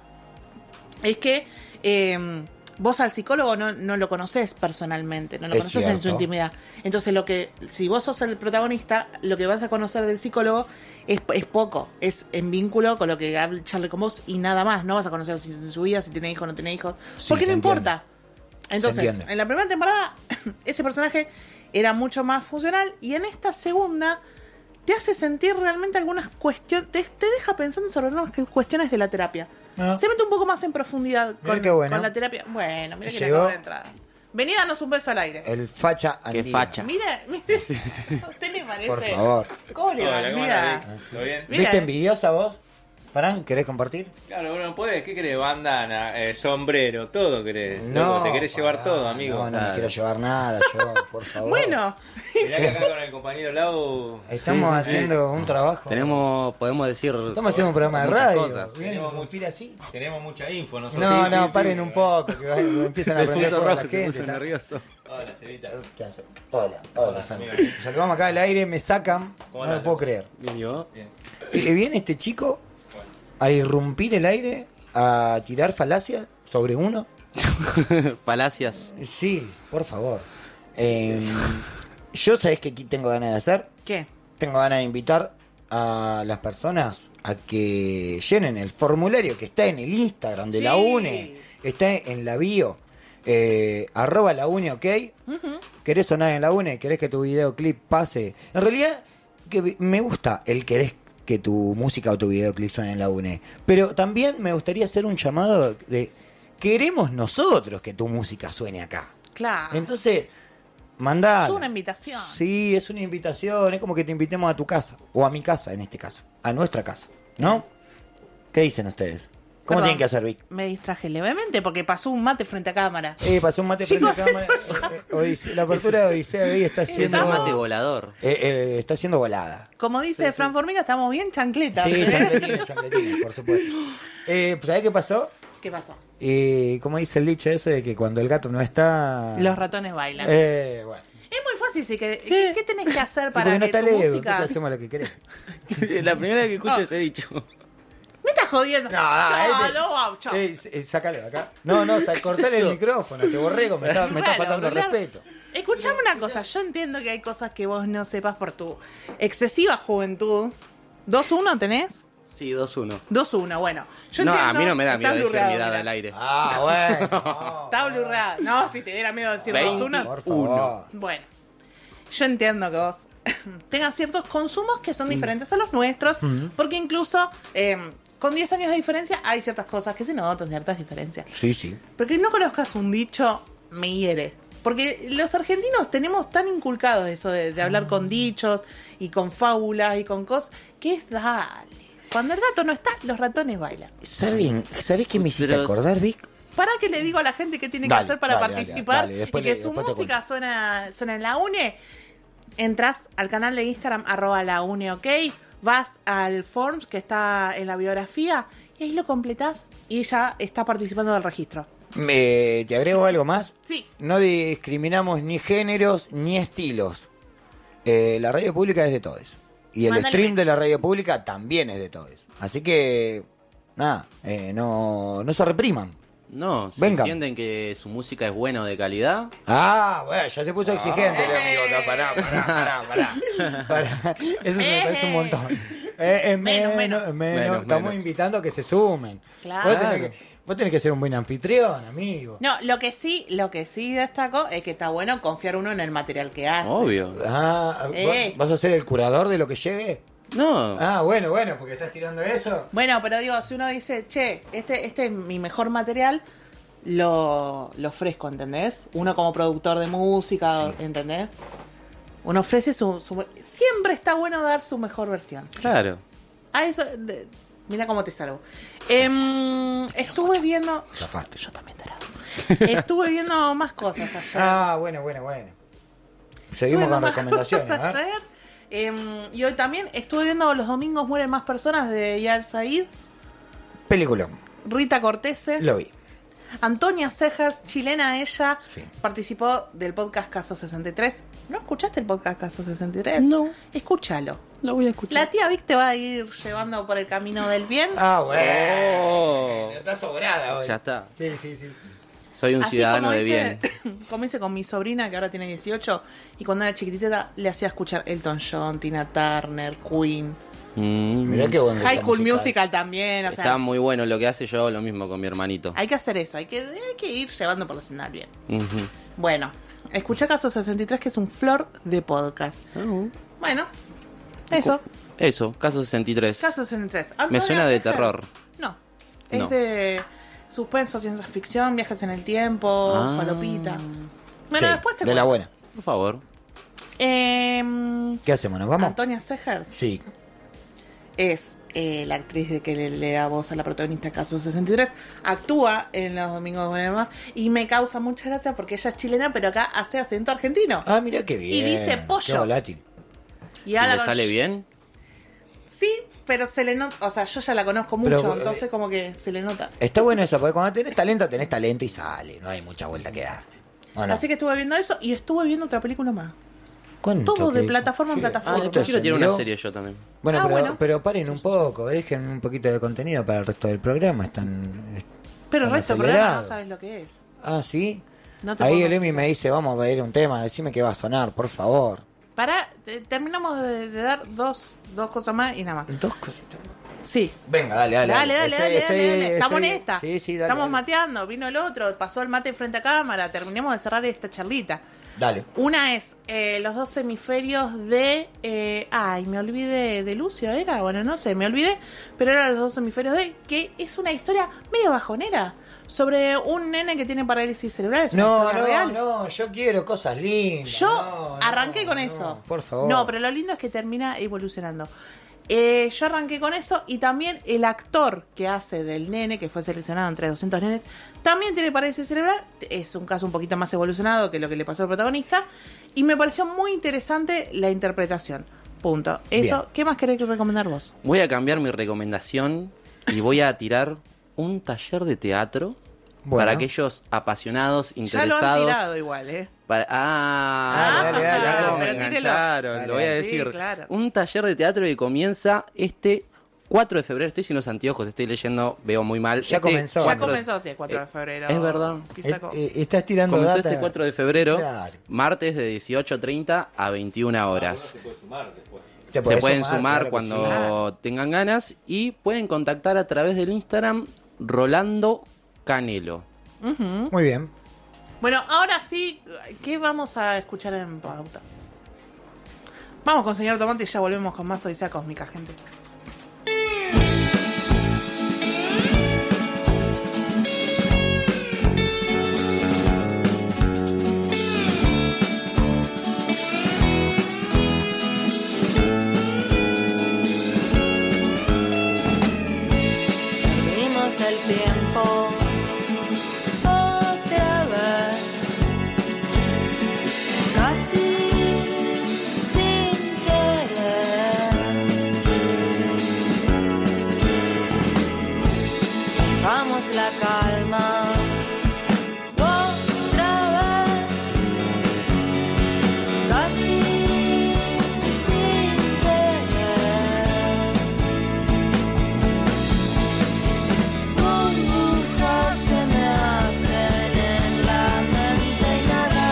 Speaker 9: es que... Eh, vos al psicólogo no, no lo conocés personalmente, no lo
Speaker 10: es
Speaker 9: conocés
Speaker 10: cierto.
Speaker 9: en su intimidad. Entonces, lo que si vos sos el protagonista, lo que vas a conocer del psicólogo es, es poco, es en vínculo con lo que charle con vos y nada más. No vas a conocer si, su vida, si tiene hijos o no tiene hijos, sí, porque no importa. Entonces, en la primera temporada, ese personaje era mucho más funcional y en esta segunda te hace sentir realmente algunas cuestiones, te, te deja pensando sobre algunas cuestiones de la terapia.
Speaker 10: No.
Speaker 9: Se mete un poco más en profundidad
Speaker 10: Mirá
Speaker 9: con,
Speaker 10: qué bueno.
Speaker 9: con la terapia. Bueno, mira que le
Speaker 10: Llegó
Speaker 9: acabo de entrar. Vení, danos un beso al aire.
Speaker 10: El facha
Speaker 11: Qué
Speaker 10: Andía.
Speaker 11: facha.
Speaker 9: Mira, mira. ¿A usted le parece?
Speaker 10: Por favor.
Speaker 9: ¿Cómo le va,
Speaker 12: Hola, ¿cómo
Speaker 9: Andía?
Speaker 12: andás? ¿Todo bien?
Speaker 9: Mira,
Speaker 10: ¿Viste envidiosa vos? Fran, ¿querés compartir?
Speaker 12: Claro, bueno, podés, ¿qué querés? Bandana, eh, sombrero, todo querés.
Speaker 10: No,
Speaker 12: Loco, te querés llevar
Speaker 10: pará,
Speaker 12: todo, amigo.
Speaker 10: No, no me
Speaker 12: Claro.
Speaker 10: quiero llevar nada, yo, por favor.
Speaker 9: Bueno,
Speaker 12: Mirá que acá con el compañero Lau.
Speaker 10: Estamos
Speaker 11: Sí, sí, sí.
Speaker 10: haciendo un trabajo.
Speaker 11: Tenemos, podemos decir.
Speaker 10: Estamos haciendo un programa de
Speaker 11: muchas
Speaker 10: radio.
Speaker 11: cosas.
Speaker 10: Vienen
Speaker 12: Tenemos
Speaker 10: a cumplir así.
Speaker 12: Tenemos mucha info, nosotros.
Speaker 10: No,
Speaker 12: Sí,
Speaker 10: no,
Speaker 12: sí,
Speaker 10: paren
Speaker 12: sí.
Speaker 10: un poco, que va- empiezan a
Speaker 11: Se
Speaker 10: aprender
Speaker 11: puso
Speaker 10: con la
Speaker 11: rojo, se
Speaker 10: gente.
Speaker 11: puso
Speaker 10: está-
Speaker 11: nervioso.
Speaker 12: Hola, Cevita.
Speaker 10: ¿Qué hace? Hola, hola, Sam.
Speaker 12: amigo.
Speaker 10: Saludamos acá al aire, me sacan.
Speaker 12: ¿Cómo
Speaker 10: No lo
Speaker 12: andás?
Speaker 10: puedo creer.
Speaker 11: Bien, ¿y vos?
Speaker 12: Bien.
Speaker 10: Y viene este chico a irrumpir el aire, a tirar falacias sobre uno.
Speaker 11: Falacias.
Speaker 10: Sí, por favor. Eh, yo, ¿sabés qué tengo ganas de hacer?
Speaker 9: ¿qué?
Speaker 10: Tengo ganas de invitar a las personas a que llenen el formulario que está en el Instagram de
Speaker 9: Sí.
Speaker 10: la UNE, está en la bio, eh, arroba la UNE, ¿ok?
Speaker 9: Ujú.
Speaker 10: ¿Querés sonar en la UNE? ¿Querés que tu videoclip pase? En realidad, que me gusta el querés que tu música o tu videoclip suene en la UNE, pero también me gustaría hacer un llamado de queremos nosotros que tu música suene acá.
Speaker 9: Claro.
Speaker 10: Entonces, mandá.
Speaker 9: Es una invitación.
Speaker 10: Sí, es una invitación, es como que te invitemos a tu casa, o a mi casa en este caso, a nuestra casa, ¿no? ¿Qué dicen ustedes? ¿Cómo
Speaker 9: Perdón,
Speaker 10: tienen que hacer, Vic?
Speaker 9: Me distraje levemente porque pasó un mate frente a cámara.
Speaker 10: Eh, pasó un mate
Speaker 9: Chicos,
Speaker 10: frente a cámara.
Speaker 9: esto ya-
Speaker 10: Eh, Odisea- la apertura de Odisea de hoy está
Speaker 11: Es
Speaker 10: siendo...
Speaker 11: un mate volador.
Speaker 10: eh, eh, está siendo volada.
Speaker 9: Como dice Fran Formiga, estamos bien chancletas.
Speaker 10: Sí,
Speaker 9: ¿eh?
Speaker 10: chancletines, chancletines, por supuesto. Eh, ¿Sabés qué pasó?
Speaker 9: ¿Qué pasó?
Speaker 10: Eh, como dice el dicho ese de que cuando el gato no está...
Speaker 9: Los ratones bailan.
Speaker 10: Eh, bueno.
Speaker 9: Es muy fácil, sí. Que, ¿qué? ¿Qué tenés que hacer
Speaker 10: Y
Speaker 9: para
Speaker 10: porque no
Speaker 9: que
Speaker 10: está
Speaker 9: tu
Speaker 10: Leo,
Speaker 9: música...
Speaker 10: entonces hacemos lo que querés.
Speaker 11: La primera vez que escucho
Speaker 9: Oh.
Speaker 11: ese dicho.
Speaker 9: Me estás jodiendo.
Speaker 10: No, no, este-
Speaker 9: no, wow, chao.
Speaker 10: Eh, eh, sácalo acá. No, no, sa- cortale el
Speaker 11: eso?
Speaker 10: micrófono, te borrego, me está, me está
Speaker 9: Raro,
Speaker 10: faltando el
Speaker 9: raro.
Speaker 10: respeto.
Speaker 9: Escuchame una cosa, yo entiendo que hay cosas que vos no sepas por tu excesiva juventud. ¿dos uno tenés?
Speaker 11: Sí, dos uno.
Speaker 9: dos uno, bueno. Yo
Speaker 11: No, a
Speaker 9: entiendo-
Speaker 11: mí no me da
Speaker 9: está
Speaker 11: miedo decir
Speaker 9: blurreado,
Speaker 11: mi edad
Speaker 9: mirá.
Speaker 11: al aire.
Speaker 10: Ah, bueno.
Speaker 9: Está blurreada. No, si te diera miedo decir dos uno.
Speaker 10: Por favor.
Speaker 9: Bueno, yo entiendo que vos tengas ciertos consumos que son diferentes a los nuestros, porque incluso eh, con diez años de diferencia hay ciertas cosas que se notan, ciertas diferencias.
Speaker 10: Sí, sí.
Speaker 9: Porque no conozcas un dicho me hiere. Porque los argentinos tenemos tan inculcado eso de, de hablar con dichos y con fábulas y con cosas, que es dale. Cuando el gato no está, los ratones bailan.
Speaker 10: ¿Saben, ¿Sabés qué me hiciste
Speaker 11: Pero-
Speaker 10: acordar, Vic?
Speaker 9: ¿Para qué le digo a la gente qué tiene
Speaker 10: Dale,
Speaker 9: que hacer para
Speaker 10: dale, dale,
Speaker 9: participar
Speaker 10: dale, después
Speaker 9: y que
Speaker 10: le-
Speaker 9: su
Speaker 10: después te
Speaker 9: música suena, suena en la UNE? Entras al canal de Instagram, arroba la UNE, ok. Vas al Forms que está en la biografía y ahí lo completás y ya está participando del registro.
Speaker 10: Me, ¿Te agrego algo más?
Speaker 9: Sí.
Speaker 10: No discriminamos ni géneros ni estilos. Eh, la radio pública es de todos. Y el
Speaker 9: Mándale
Speaker 10: stream
Speaker 9: match.
Speaker 10: de la radio pública también es de todos. Así que, nada, eh, no, no se repriman.
Speaker 11: No, si
Speaker 10: Venga.
Speaker 11: sienten que su música es buena o de calidad,
Speaker 10: Ah, bueno, ya se puso exigente el amigo. No, pará, pará, pará, pará. Pará. Eso me parece un montón. Eh, es
Speaker 9: Menos,
Speaker 10: menos,
Speaker 9: menos.
Speaker 10: es menos.
Speaker 11: Menos,
Speaker 10: Estamos
Speaker 11: menos.
Speaker 10: invitando a que se sumen.
Speaker 9: Claro.
Speaker 10: Vos tenés que, vos tenés que ser un buen anfitrión, amigo.
Speaker 9: No, lo que sí, lo que sí destaco es que está bueno confiar uno en el material que hace.
Speaker 11: obvio.
Speaker 10: Ah, ¿vos-
Speaker 9: Eh.
Speaker 10: ¿vas a ser el curador de lo que llegue?
Speaker 11: No,
Speaker 10: Ah, bueno, bueno, porque estás tirando eso.
Speaker 9: Bueno, pero digo, si uno dice, che, este, este es mi mejor material, lo, lo ofrezco, ¿entendés? Uno como productor de música, ¿entendés? Uno ofrece su, su... Siempre está bueno dar su mejor versión.
Speaker 11: claro.
Speaker 9: Ah, eso... de- mira cómo te salvo. Em, estuve viendo...
Speaker 10: Zafaste.
Speaker 9: Yo también tarado. Estuve viendo más cosas ayer.
Speaker 10: Ah, bueno, bueno, bueno. Seguimos
Speaker 9: Estuve viendo
Speaker 10: con
Speaker 9: más
Speaker 10: recomendaciones.
Speaker 9: cosas
Speaker 10: ¿eh?
Speaker 9: ayer. Em, y hoy también estuve viendo Los domingos mueren más personas de Yar Said,
Speaker 10: Película.
Speaker 9: Rita Cortese,
Speaker 10: Lo vi.
Speaker 9: Antonia Segers, chilena ella,
Speaker 10: Sí.
Speaker 9: participó del podcast Caso sesenta y tres. ¿No escuchaste el podcast Caso sesenta y tres?
Speaker 11: No.
Speaker 9: Escúchalo.
Speaker 11: Lo voy a escuchar.
Speaker 9: La tía Vic te va a ir llevando por el camino del bien.
Speaker 10: Ah, bueno.
Speaker 11: Oh.
Speaker 10: Está sobrada hoy.
Speaker 11: Ya está.
Speaker 10: Sí, sí, sí.
Speaker 11: Soy un
Speaker 9: Así
Speaker 11: ciudadano
Speaker 9: como
Speaker 11: de
Speaker 9: hice-
Speaker 11: bien.
Speaker 9: Como hice con mi sobrina, que ahora tiene dieciocho, y cuando era chiquitita le hacía escuchar Elton John, Tina Turner, Queen,
Speaker 11: Mm.
Speaker 10: Mirá qué bueno.
Speaker 9: High School Musical también, o sea,
Speaker 11: Está muy bueno lo que hace, yo hago lo mismo con mi hermanito.
Speaker 9: hay que hacer eso, hay que, hay que ir llevando por la senda bien.
Speaker 11: Ujú.
Speaker 9: Bueno, escuché Caso sesenta y tres, que es un flor de podcast. Bueno, eso,
Speaker 11: Eso, caso sesenta y tres.
Speaker 9: Caso sesenta y tres.
Speaker 11: Me
Speaker 9: Antonia
Speaker 11: suena de
Speaker 9: Segers.
Speaker 11: terror.
Speaker 9: No, Es
Speaker 11: No.
Speaker 9: de suspenso, ciencia ficción, viajes en el tiempo,
Speaker 11: Ah.
Speaker 9: falopita. Bueno,
Speaker 10: Sí,
Speaker 9: después te
Speaker 10: de la
Speaker 9: cuento.
Speaker 10: buena.
Speaker 11: Por favor.
Speaker 9: Eh,
Speaker 10: ¿Qué hacemos? ¿Nos vamos?
Speaker 9: Antonia Segers
Speaker 10: Sí.
Speaker 9: es eh, la actriz de que le, le da voz a la protagonista de Caso sesenta y tres. Actúa en Los Domingos de Mar y me causa mucha gracia porque ella es chilena, pero acá hace acento argentino.
Speaker 10: Ah, mira qué bien.
Speaker 9: Y dice
Speaker 10: Qué
Speaker 9: pollo.
Speaker 10: volátil.
Speaker 9: Y,
Speaker 11: ¿Y
Speaker 9: habla
Speaker 11: le
Speaker 9: con-
Speaker 11: sale bien?
Speaker 9: Sí, pero se le nota. O sea, yo ya la conozco
Speaker 10: Pero,
Speaker 9: mucho,
Speaker 10: eh,
Speaker 9: entonces como que se le nota.
Speaker 10: Está bueno eso, porque cuando tenés talento, tenés talento y sale. No hay mucha vuelta que darle. ¿O no?
Speaker 9: Así que estuve viendo eso y estuve viendo otra película más.
Speaker 10: ¿Cuánto
Speaker 9: Todo de
Speaker 10: que-
Speaker 9: plataforma en
Speaker 10: sí.
Speaker 9: plataforma.
Speaker 11: Ah,
Speaker 10: Esto
Speaker 11: quiero
Speaker 10: se
Speaker 11: tirar una
Speaker 10: miró.
Speaker 11: serie yo también.
Speaker 10: Bueno,
Speaker 9: Ah,
Speaker 10: pero,
Speaker 9: bueno.
Speaker 10: pero paren un poco, dejen un poquito de contenido para el resto del programa. Están.
Speaker 9: Pero el
Speaker 10: están
Speaker 9: resto del programa no
Speaker 10: acelerados.
Speaker 9: sabes lo que es.
Speaker 10: Ah, sí.
Speaker 9: No te
Speaker 10: Ahí
Speaker 9: puedo-
Speaker 10: el Emi me dice, vamos a ver un tema, decime que va a sonar, por favor.
Speaker 9: Para, terminamos de, de dar dos, dos cosas más y nada más.
Speaker 10: Dos cositas.
Speaker 9: Sí.
Speaker 10: Venga, dale, dale.
Speaker 9: Dale, dale,
Speaker 10: Estoy-
Speaker 9: dale,
Speaker 10: estoy-
Speaker 9: dale, dale. Estamos
Speaker 10: estoy-
Speaker 9: en esta.
Speaker 10: Sí, sí, dale.
Speaker 9: Estamos
Speaker 10: dale.
Speaker 9: mateando, vino el otro, pasó el mate frente a cámara, terminemos de cerrar esta charlita.
Speaker 10: Dale.
Speaker 9: Una es eh, los dos hemisferios de... eh, ay, me olvidé de Lucio, ¿era? Bueno, no sé, me olvidé, pero era los dos hemisferios de... Que es una historia medio bajonera sobre un nene que tiene parálisis cerebral. Es una
Speaker 10: No,
Speaker 9: historia
Speaker 10: no,
Speaker 9: real.
Speaker 10: no, yo quiero cosas lindas.
Speaker 9: Yo
Speaker 10: no, no,
Speaker 9: arranqué con
Speaker 10: no,
Speaker 9: eso.
Speaker 10: Por favor.
Speaker 9: No, pero lo lindo es que termina evolucionando. Eh, yo arranqué con eso y también el actor que hace del nene, que fue seleccionado entre doscientos nenes, también tiene parálisis cerebral. Es un caso un poquito más evolucionado que lo que le pasó al protagonista. Y me pareció muy interesante la interpretación. Punto. Eso,
Speaker 11: Bien.
Speaker 9: ¿qué más querés recomendar vos?
Speaker 11: Voy a cambiar mi recomendación y voy a tirar un taller de teatro
Speaker 10: Bueno.
Speaker 11: para aquellos apasionados,
Speaker 9: Ya lo
Speaker 11: interesados.
Speaker 9: han tirado igual, ¿eh?
Speaker 11: Para- ah,
Speaker 10: Dale, dale, dale,
Speaker 11: mirá
Speaker 10: dale,
Speaker 11: cómo me
Speaker 9: pero tírelo.
Speaker 11: engancharon,
Speaker 10: Dale,
Speaker 11: lo voy a
Speaker 9: sí,
Speaker 11: decir.
Speaker 9: claro.
Speaker 11: Un taller de teatro que comienza este cuatro de febrero. Estoy sin los anteojos, estoy leyendo, veo muy mal.
Speaker 10: Ya
Speaker 11: Este
Speaker 10: comenzó.
Speaker 9: Ya
Speaker 11: cuatro de-
Speaker 9: comenzó, sí, el cuatro de febrero.
Speaker 11: Es verdad.
Speaker 9: Quizá
Speaker 10: Eh,
Speaker 9: co-
Speaker 10: eh, estás tirando
Speaker 11: Comenzó
Speaker 10: data.
Speaker 11: este cuatro de febrero,
Speaker 10: Claro.
Speaker 11: martes de dieciocho treinta a veintiuna horas.
Speaker 10: Te
Speaker 11: Se
Speaker 10: podés
Speaker 11: pueden sumar,
Speaker 10: claro que
Speaker 11: cuando
Speaker 10: sí.
Speaker 11: tengan ganas y pueden contactar a través del Instagram Rolando Canelo.
Speaker 9: Ujú.
Speaker 10: Muy bien.
Speaker 9: Bueno, ahora sí, ¿qué vamos a escuchar en pauta? Vamos con señor Tomate y ya volvemos con más Odisea Cósmica, gente.
Speaker 13: Perdimos el tiempo otra vez, casi sin querer. Vamos la calma otra vez, casi sin querer. Burbujas se me hacen en la mente y nada.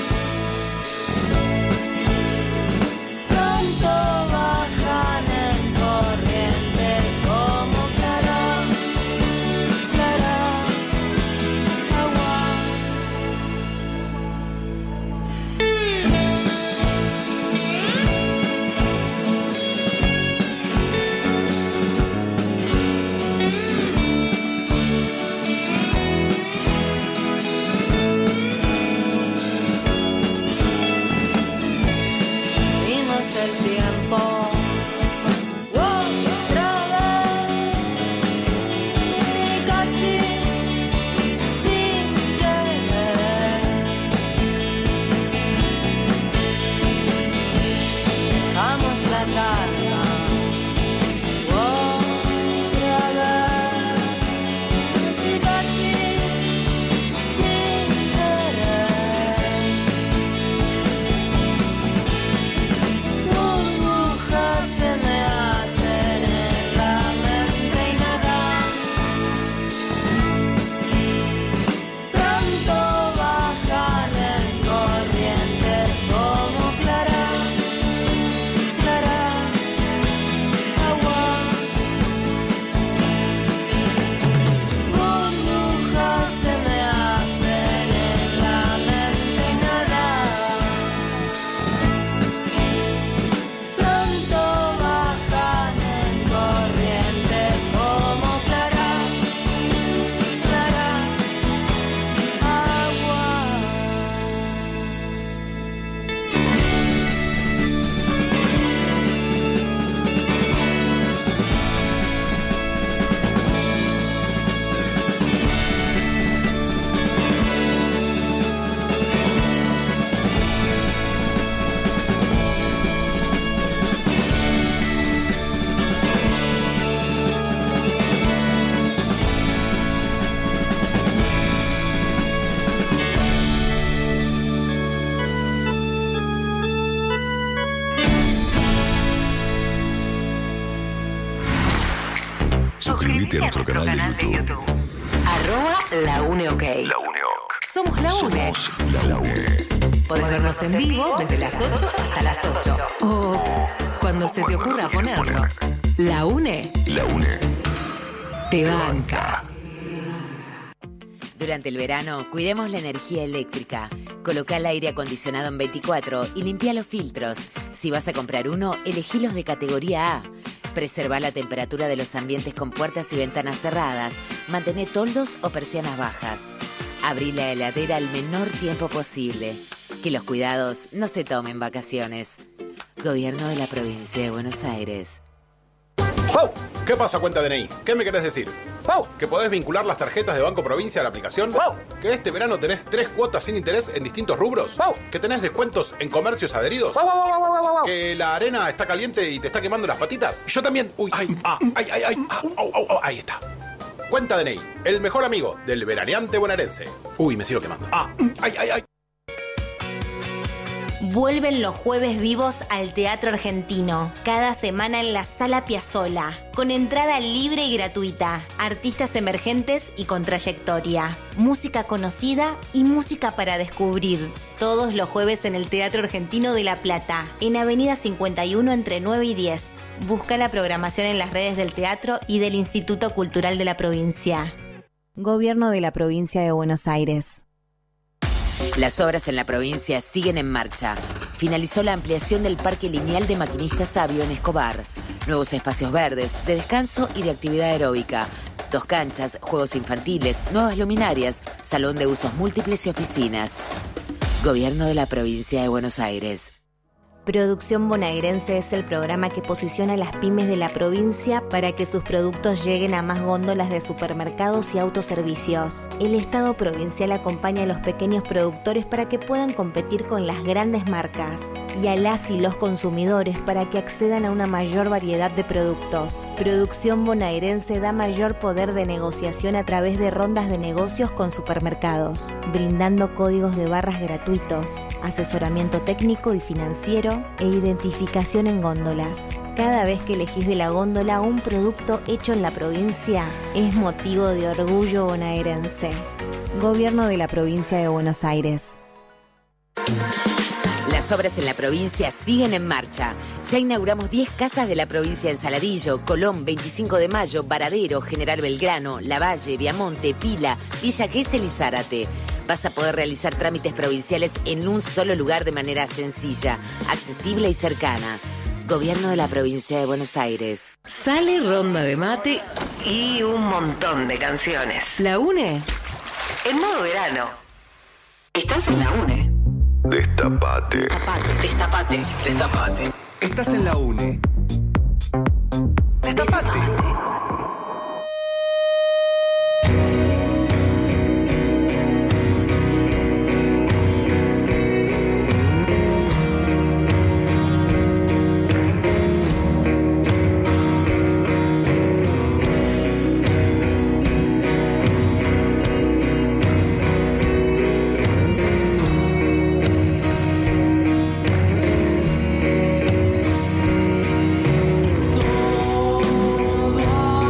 Speaker 13: Pronto bajan en corrientes como clara, clara agua. Vimos el tiempo otra vez y casi sin querer. Dejamos la carga otra vez y casi sin querer. Burbujas
Speaker 2: Suscríbete a nuestro canal de YouTube.
Speaker 1: Arroba La Une OK.
Speaker 2: La Une OK.
Speaker 1: Somos La Une.
Speaker 2: La Une.
Speaker 1: Podés vernos en vivo desde las ocho hasta las ocho. O cuando se te ocurra ponerlo. La Une.
Speaker 2: La Une.
Speaker 1: Te banca.
Speaker 8: Durante el verano, cuidemos la energía eléctrica. Coloca el aire acondicionado en veinticuatro y limpia los filtros. Si vas a comprar uno, elegí los de categoría A. Preserva la temperatura de los ambientes con puertas y ventanas cerradas. Mantén toldos o persianas bajas. Abrí la heladera el menor tiempo posible. Que los cuidados no se tomen vacaciones. Gobierno de la Provincia de Buenos Aires.
Speaker 7: ¡Pau! ¿Qué pasa, cuenta D N I? ¿Qué me querés decir? ¡Pau! ¿Que podés vincular las tarjetas de Banco Provincia a la aplicación? ¡Pau! ¿Que este verano tenés tres cuotas sin interés en distintos rubros? ¡Pau! ¿Que tenés descuentos en comercios adheridos? ¡Pau, pau, pau, pau, pau! ¿Que la arena está caliente y te está quemando las patitas?
Speaker 14: Yo también. Uy, ay, ah, ay, ay, ay, ah, oh, oh, oh, ahí está.
Speaker 7: Cuenta D N I, el mejor amigo del veraneante bonaerense.
Speaker 14: Uy, me sigo quemando. Ah, ay, ay, ay.
Speaker 5: Vuelven los jueves vivos al Teatro Argentino, cada semana en la Sala Piazzolla, con entrada libre y gratuita, artistas emergentes y con trayectoria, música conocida y música para descubrir. Todos los jueves en el Teatro Argentino de La Plata, en Avenida cincuenta y uno entre nueve y diez. Busca la programación en las redes del teatro y del Instituto Cultural de la Provincia. Gobierno de la Provincia de Buenos Aires.
Speaker 8: Las obras en la provincia siguen en marcha. Finalizó la ampliación del Parque Lineal de Maquinista Sabio en Escobar. Nuevos espacios verdes, de descanso y de actividad aeróbica. Dos canchas, juegos infantiles, nuevas luminarias, salón de usos múltiples y oficinas. Gobierno de la Provincia de Buenos Aires.
Speaker 5: Producción Bonaerense es el programa que posiciona a las pymes de la provincia para que sus productos lleguen a más góndolas de supermercados y autoservicios. El Estado provincial acompaña a los pequeños productores para que puedan competir con las grandes marcas y a las y los consumidores para que accedan a una mayor variedad de productos. Producción Bonaerense da mayor poder de negociación a través de rondas de negocios con supermercados, brindando códigos de barras gratuitos, asesoramiento técnico y financiero e identificación en góndolas. Cada vez que elegís de la góndola un producto hecho en la provincia, es motivo de orgullo bonaerense. Gobierno de la Provincia de Buenos Aires.
Speaker 8: Las obras en la provincia siguen en marcha. Ya inauguramos diez casas de la provincia en Saladillo, Colón, veinticinco de mayo, Varadero, General Belgrano, Lavalle, Viamonte, Pila, Villa Gesell y Zárate. Vas a poder realizar trámites provinciales en un solo lugar de manera sencilla, accesible y cercana. Gobierno de la Provincia de Buenos Aires.
Speaker 1: Sale ronda de mate y un montón de canciones. La Une. En modo verano. Estás en La Une.
Speaker 2: Destapate.
Speaker 1: Destapate. Destapate.
Speaker 2: Destapate.
Speaker 4: Estás en La Une.
Speaker 1: Destapate.
Speaker 13: Todo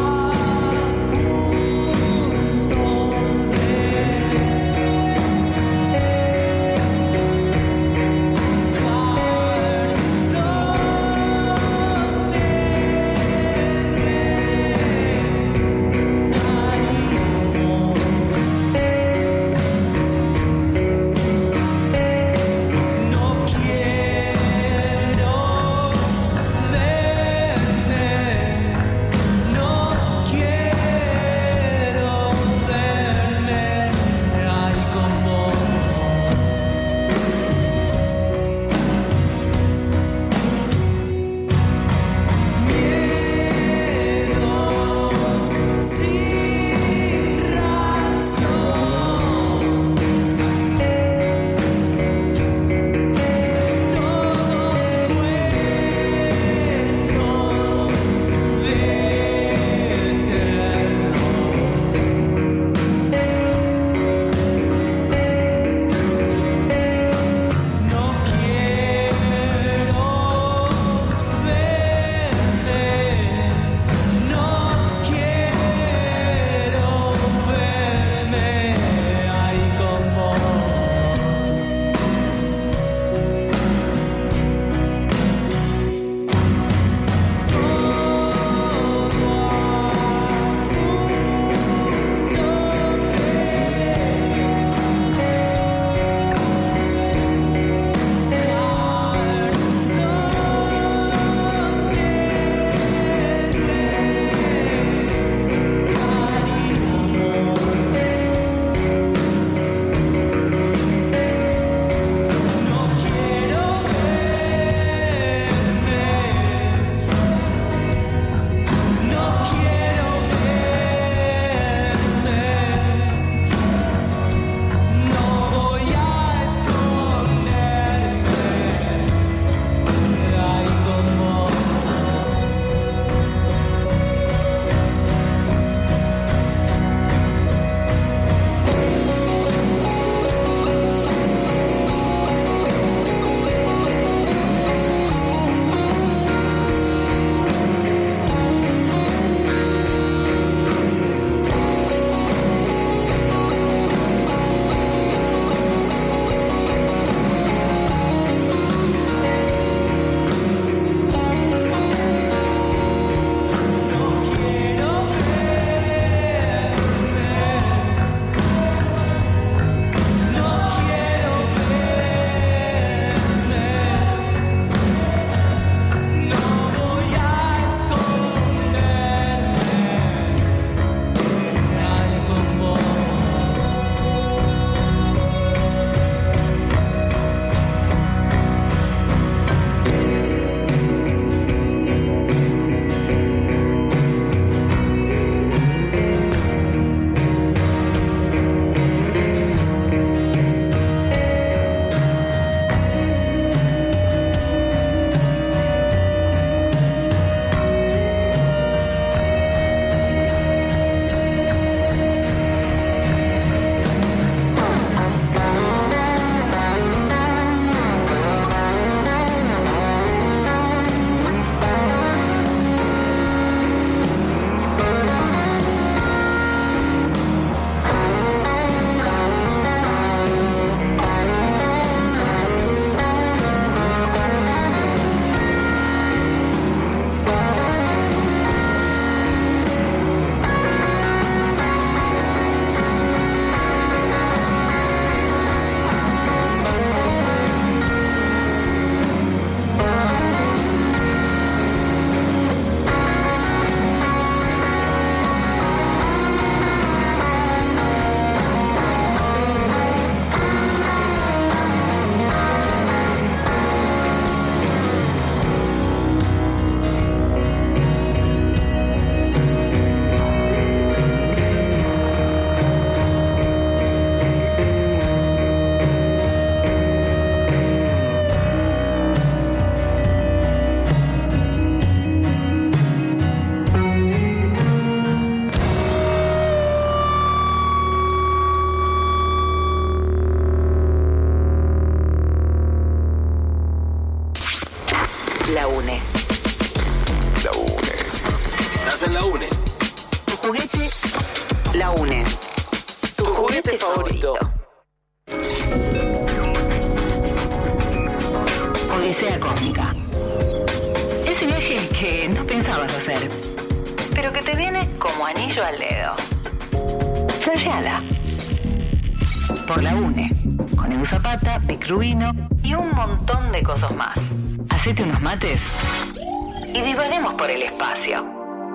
Speaker 1: UNE.
Speaker 2: La UNE.
Speaker 14: Estás en la UNE.
Speaker 1: Tu juguete, la UNE. Tu, juguete, favorito. Odisea Cósmica. Ese viaje que no pensabas hacer, pero que te viene como anillo al dedo. Flasheala. Por la UNE. Con Edu Zapata, Vic Rubino y un montón de cosas más. Hacete unos mates y divaguemos por el espacio.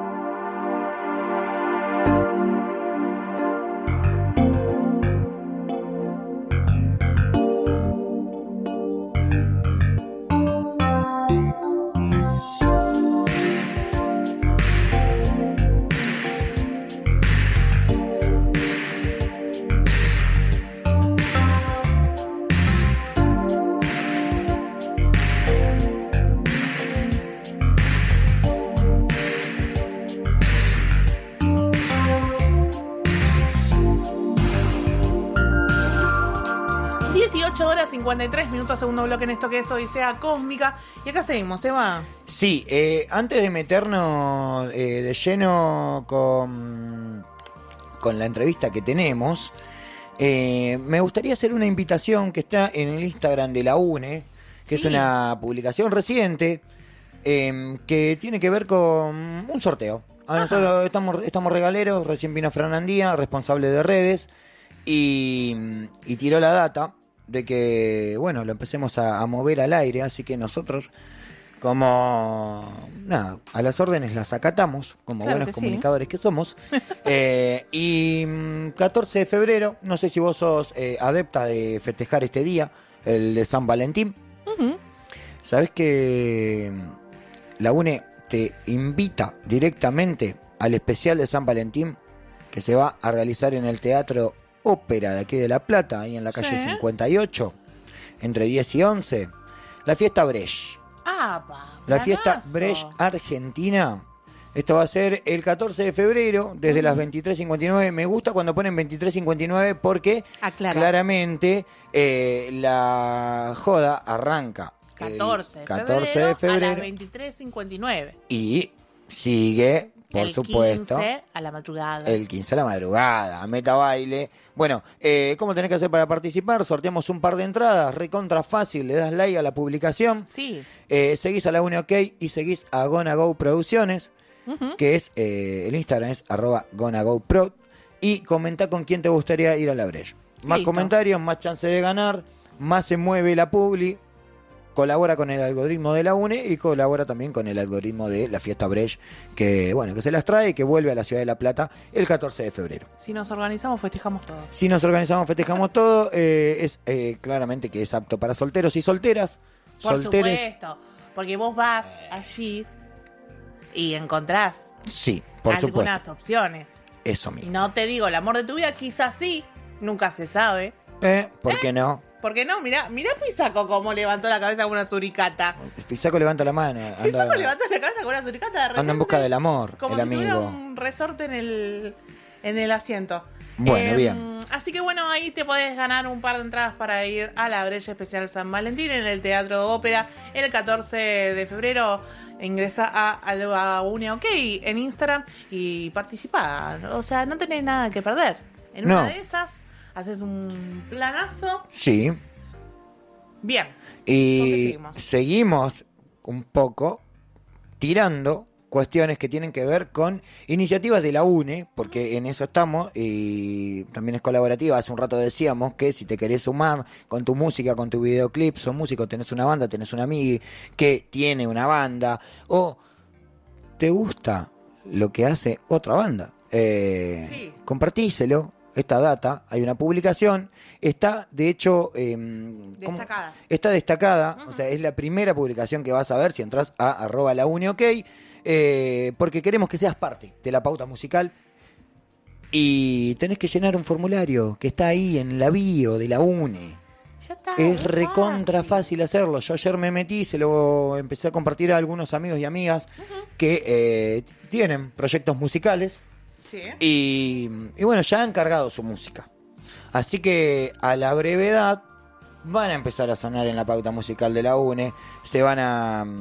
Speaker 9: cincuenta y tres minutos, segundo bloque en esto que es Odisea Cósmica. Y acá seguimos, Eva.
Speaker 10: Sí, eh, antes de meternos eh, de lleno con, con la entrevista que tenemos, eh, me gustaría hacer una invitación que está en el Instagram de la UNE, que sí. Es una publicación reciente eh, que tiene que ver con un sorteo. A nosotros estamos, estamos regaleros, recién vino Fran Andía, responsable de redes, y, y tiró la data de que, bueno, lo empecemos a, a mover al aire, así que nosotros, como, nada, a las órdenes las acatamos, como
Speaker 9: claro
Speaker 10: buenos
Speaker 9: que
Speaker 10: comunicadores
Speaker 9: sí.
Speaker 10: que somos. eh, y catorce de febrero, no sé si vos sos eh, adepta de festejar este día, el de San Valentín.
Speaker 9: Uh-huh.
Speaker 10: ¿Sabés que la UNE te invita directamente al especial de San Valentín que se va a realizar en el Teatro Ópera de aquí de La Plata, ahí en la calle
Speaker 9: sí.
Speaker 10: cincuenta y ocho, entre diez y once, la fiesta Brecht.
Speaker 9: Ah, pa,
Speaker 10: la fiesta
Speaker 9: planazo.
Speaker 10: Brecht Argentina. Esto va a ser el catorce de febrero, desde mm. las veintitrés cincuenta y nueve. Me gusta cuando ponen veintitrés cincuenta y nueve porque
Speaker 9: Aclara.
Speaker 10: claramente eh, la joda arranca
Speaker 9: catorce,
Speaker 10: el catorce de febrero
Speaker 9: a las veintitrés cincuenta y nueve.
Speaker 10: Y sigue, por
Speaker 9: el
Speaker 10: supuesto,
Speaker 9: quince a la madrugada.
Speaker 10: el quince a la madrugada, meta baile. Bueno, eh, ¿cómo tenés que hacer para participar? Sorteamos un par de entradas, recontra fácil, le das like a la publicación.
Speaker 9: Sí.
Speaker 10: Eh, seguís a la UNE OK y seguís a Gonna Go Producciones, uh-huh. que es, eh, el Instagram es arroba Gonna Go Pro, y comentá con quién te gustaría ir a la Brecht. Más
Speaker 9: Listo.
Speaker 10: comentarios, más chance de ganar, más se mueve la publi. Colabora con el algoritmo de la UNE y colabora también con el algoritmo de la fiesta Brecht, que bueno, que se las trae y que vuelve a la ciudad de La Plata el catorce de febrero.
Speaker 9: Si nos organizamos, festejamos todo.
Speaker 10: Si nos organizamos, festejamos todo. Eh, es eh, claramente que es apto para solteros y solteras.
Speaker 9: Por
Speaker 10: Solteres.
Speaker 9: supuesto, porque vos vas allí y encontrás
Speaker 10: Sí, por
Speaker 9: algunas
Speaker 10: supuesto.
Speaker 9: opciones.
Speaker 10: Eso
Speaker 9: Y
Speaker 10: mismo.
Speaker 9: no te digo el amor de tu vida, quizás sí, nunca se sabe.
Speaker 10: Eh, ¿Por qué no?
Speaker 9: ¿Por qué no? Mirá, mirá Pisaco cómo levantó la cabeza con una suricata.
Speaker 10: Pisaco levanta la mano. Anda,
Speaker 9: Pisaco levantó la cabeza con una suricata de repente.
Speaker 10: anda en busca del amor,
Speaker 9: Como
Speaker 10: el
Speaker 9: si tuviera
Speaker 10: amigo.
Speaker 9: un resorte en el, en el asiento.
Speaker 10: Bueno,
Speaker 9: Eh,
Speaker 10: bien.
Speaker 9: Así que bueno, ahí te podés ganar un par de entradas para ir a la Brecht Especial San Valentín en el Teatro Ópera el catorce de febrero. Ingresa a, a la UNE OK en Instagram y participa. O sea, no tenés nada que perder. En
Speaker 10: No.
Speaker 9: una de esas haces un planazo.
Speaker 10: Sí.
Speaker 9: Bien.
Speaker 10: Y
Speaker 9: seguimos?
Speaker 10: seguimos un poco tirando cuestiones que tienen que ver con iniciativas de la UNE, porque en eso estamos, y también es colaborativa. Hace un rato decíamos que si te querés sumar con tu música, con tu videoclip, sos músico, tenés una banda, tenés un amigo que tiene una banda, o te gusta lo que hace otra banda, eh,
Speaker 9: Sí.
Speaker 10: compartíselo. Esta data, hay una publicación, está de hecho eh, ¿cómo?
Speaker 9: Destacada.
Speaker 10: Está destacada, uh-huh. O sea, es la primera publicación que vas a ver si entras a arroba la UNE OK, eh, porque queremos que seas parte de la pauta musical y tenés que llenar un formulario que está ahí en la bio de la UNE.
Speaker 9: Ya está.
Speaker 10: Es recontra fácil hacerlo. Yo ayer me metí, se lo empecé a compartir a algunos amigos y amigas uh-huh. que eh, tienen proyectos musicales.
Speaker 9: Sí.
Speaker 10: Y, y bueno, ya han cargado su música. Así que a la brevedad van a empezar a sonar en la pauta musical de la UNE. Se van a,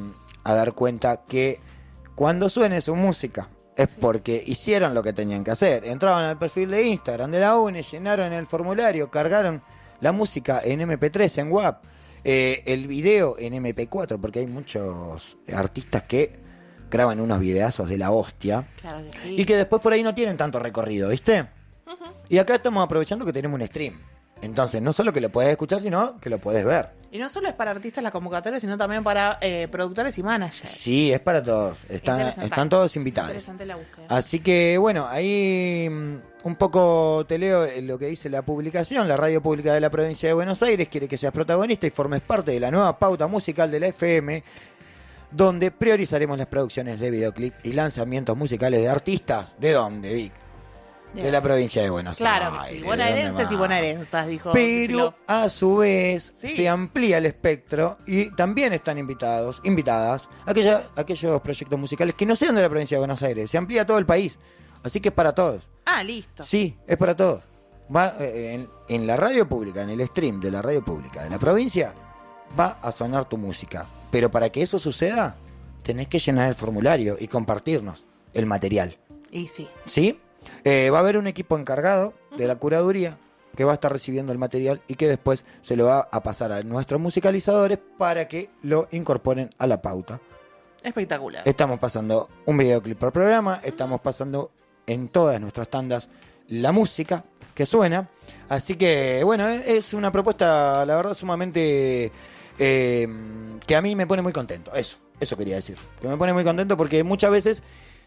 Speaker 10: a dar cuenta que cuando suene su música es porque hicieron lo que tenían que hacer. Entraron al perfil de Instagram de la UNE, llenaron el formulario, cargaron la música en eme pe tres, en W A V, eh, el video en eme pe cuatro, porque hay muchos artistas que graban unos videazos de la hostia.
Speaker 9: Claro que sí.
Speaker 10: Y que después por ahí no tienen tanto recorrido, ¿viste? Uh-huh. Y acá estamos aprovechando que tenemos un stream. Entonces, no solo que lo podés escuchar, sino que lo podés ver.
Speaker 9: Y no solo es para artistas la convocatoria, sino también para eh, productores y managers.
Speaker 10: Sí, es para todos. Están, están todos invitados.
Speaker 9: Interesante la búsqueda.
Speaker 10: Así que, bueno, ahí un poco te leo lo que dice la publicación. La radio pública de la provincia de Buenos Aires quiere que seas protagonista y formes parte de la nueva pauta musical de la F M, donde priorizaremos las producciones de videoclip y lanzamientos musicales de artistas. ¿De dónde, Vic? De yeah. la provincia de Buenos
Speaker 9: claro
Speaker 10: Aires.
Speaker 9: Claro que sí, bonaerenses y bonaerensas, dijo.
Speaker 10: Pero a su vez
Speaker 9: sí.
Speaker 10: se amplía el espectro y también están invitados, invitadas aquella, aquellos proyectos musicales que no sean de la provincia de Buenos Aires. Se amplía a todo el país, así que es para todos.
Speaker 9: Ah, listo.
Speaker 10: Sí, es para todos. Va eh, en, en la radio pública, en el stream de la radio pública de la provincia, va a sonar tu música. Pero para que eso suceda, tenés que llenar el formulario y compartirnos el material.
Speaker 9: Y sí.
Speaker 10: ¿Sí? Eh, va a haber un equipo encargado de la curaduría que va a estar recibiendo el material y que después se lo va a pasar a nuestros musicalizadores para que lo incorporen a la pauta.
Speaker 9: Espectacular.
Speaker 10: Estamos pasando un videoclip por programa, estamos pasando en todas nuestras tandas la música que suena. Así que, bueno, es una propuesta, la verdad, sumamente eh, que a mí me pone muy contento. Eso, eso quería decir. Que me pone muy contento porque muchas veces...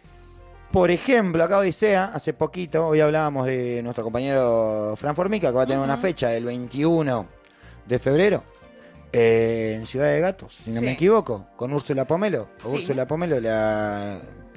Speaker 10: Por ejemplo, acá Odisea, hace poquito, hoy hablábamos de nuestro compañero Fran Formica, que va a tener uh-huh. una fecha el veintiuno de febrero eh, en Ciudad de Gatos, si no sí. me equivoco, con Úrsula Pomelo. Sí. Úrsula Pomelo la,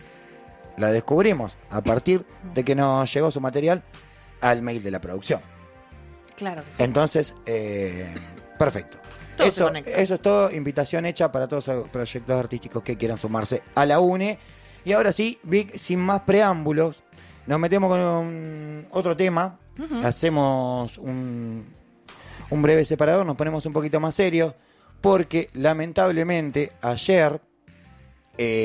Speaker 10: la descubrimos a partir de que nos llegó su material al mail de la producción.
Speaker 9: Claro que sí.
Speaker 10: Entonces, eh, perfecto. Eso, eso es todo, invitación hecha para todos los proyectos artísticos que quieran sumarse a la UNE. Y ahora sí, Vic, sin más preámbulos, nos metemos con un, otro tema, uh-huh. hacemos un, un breve separador, nos ponemos un poquito más serios, porque lamentablemente ayer... Eh,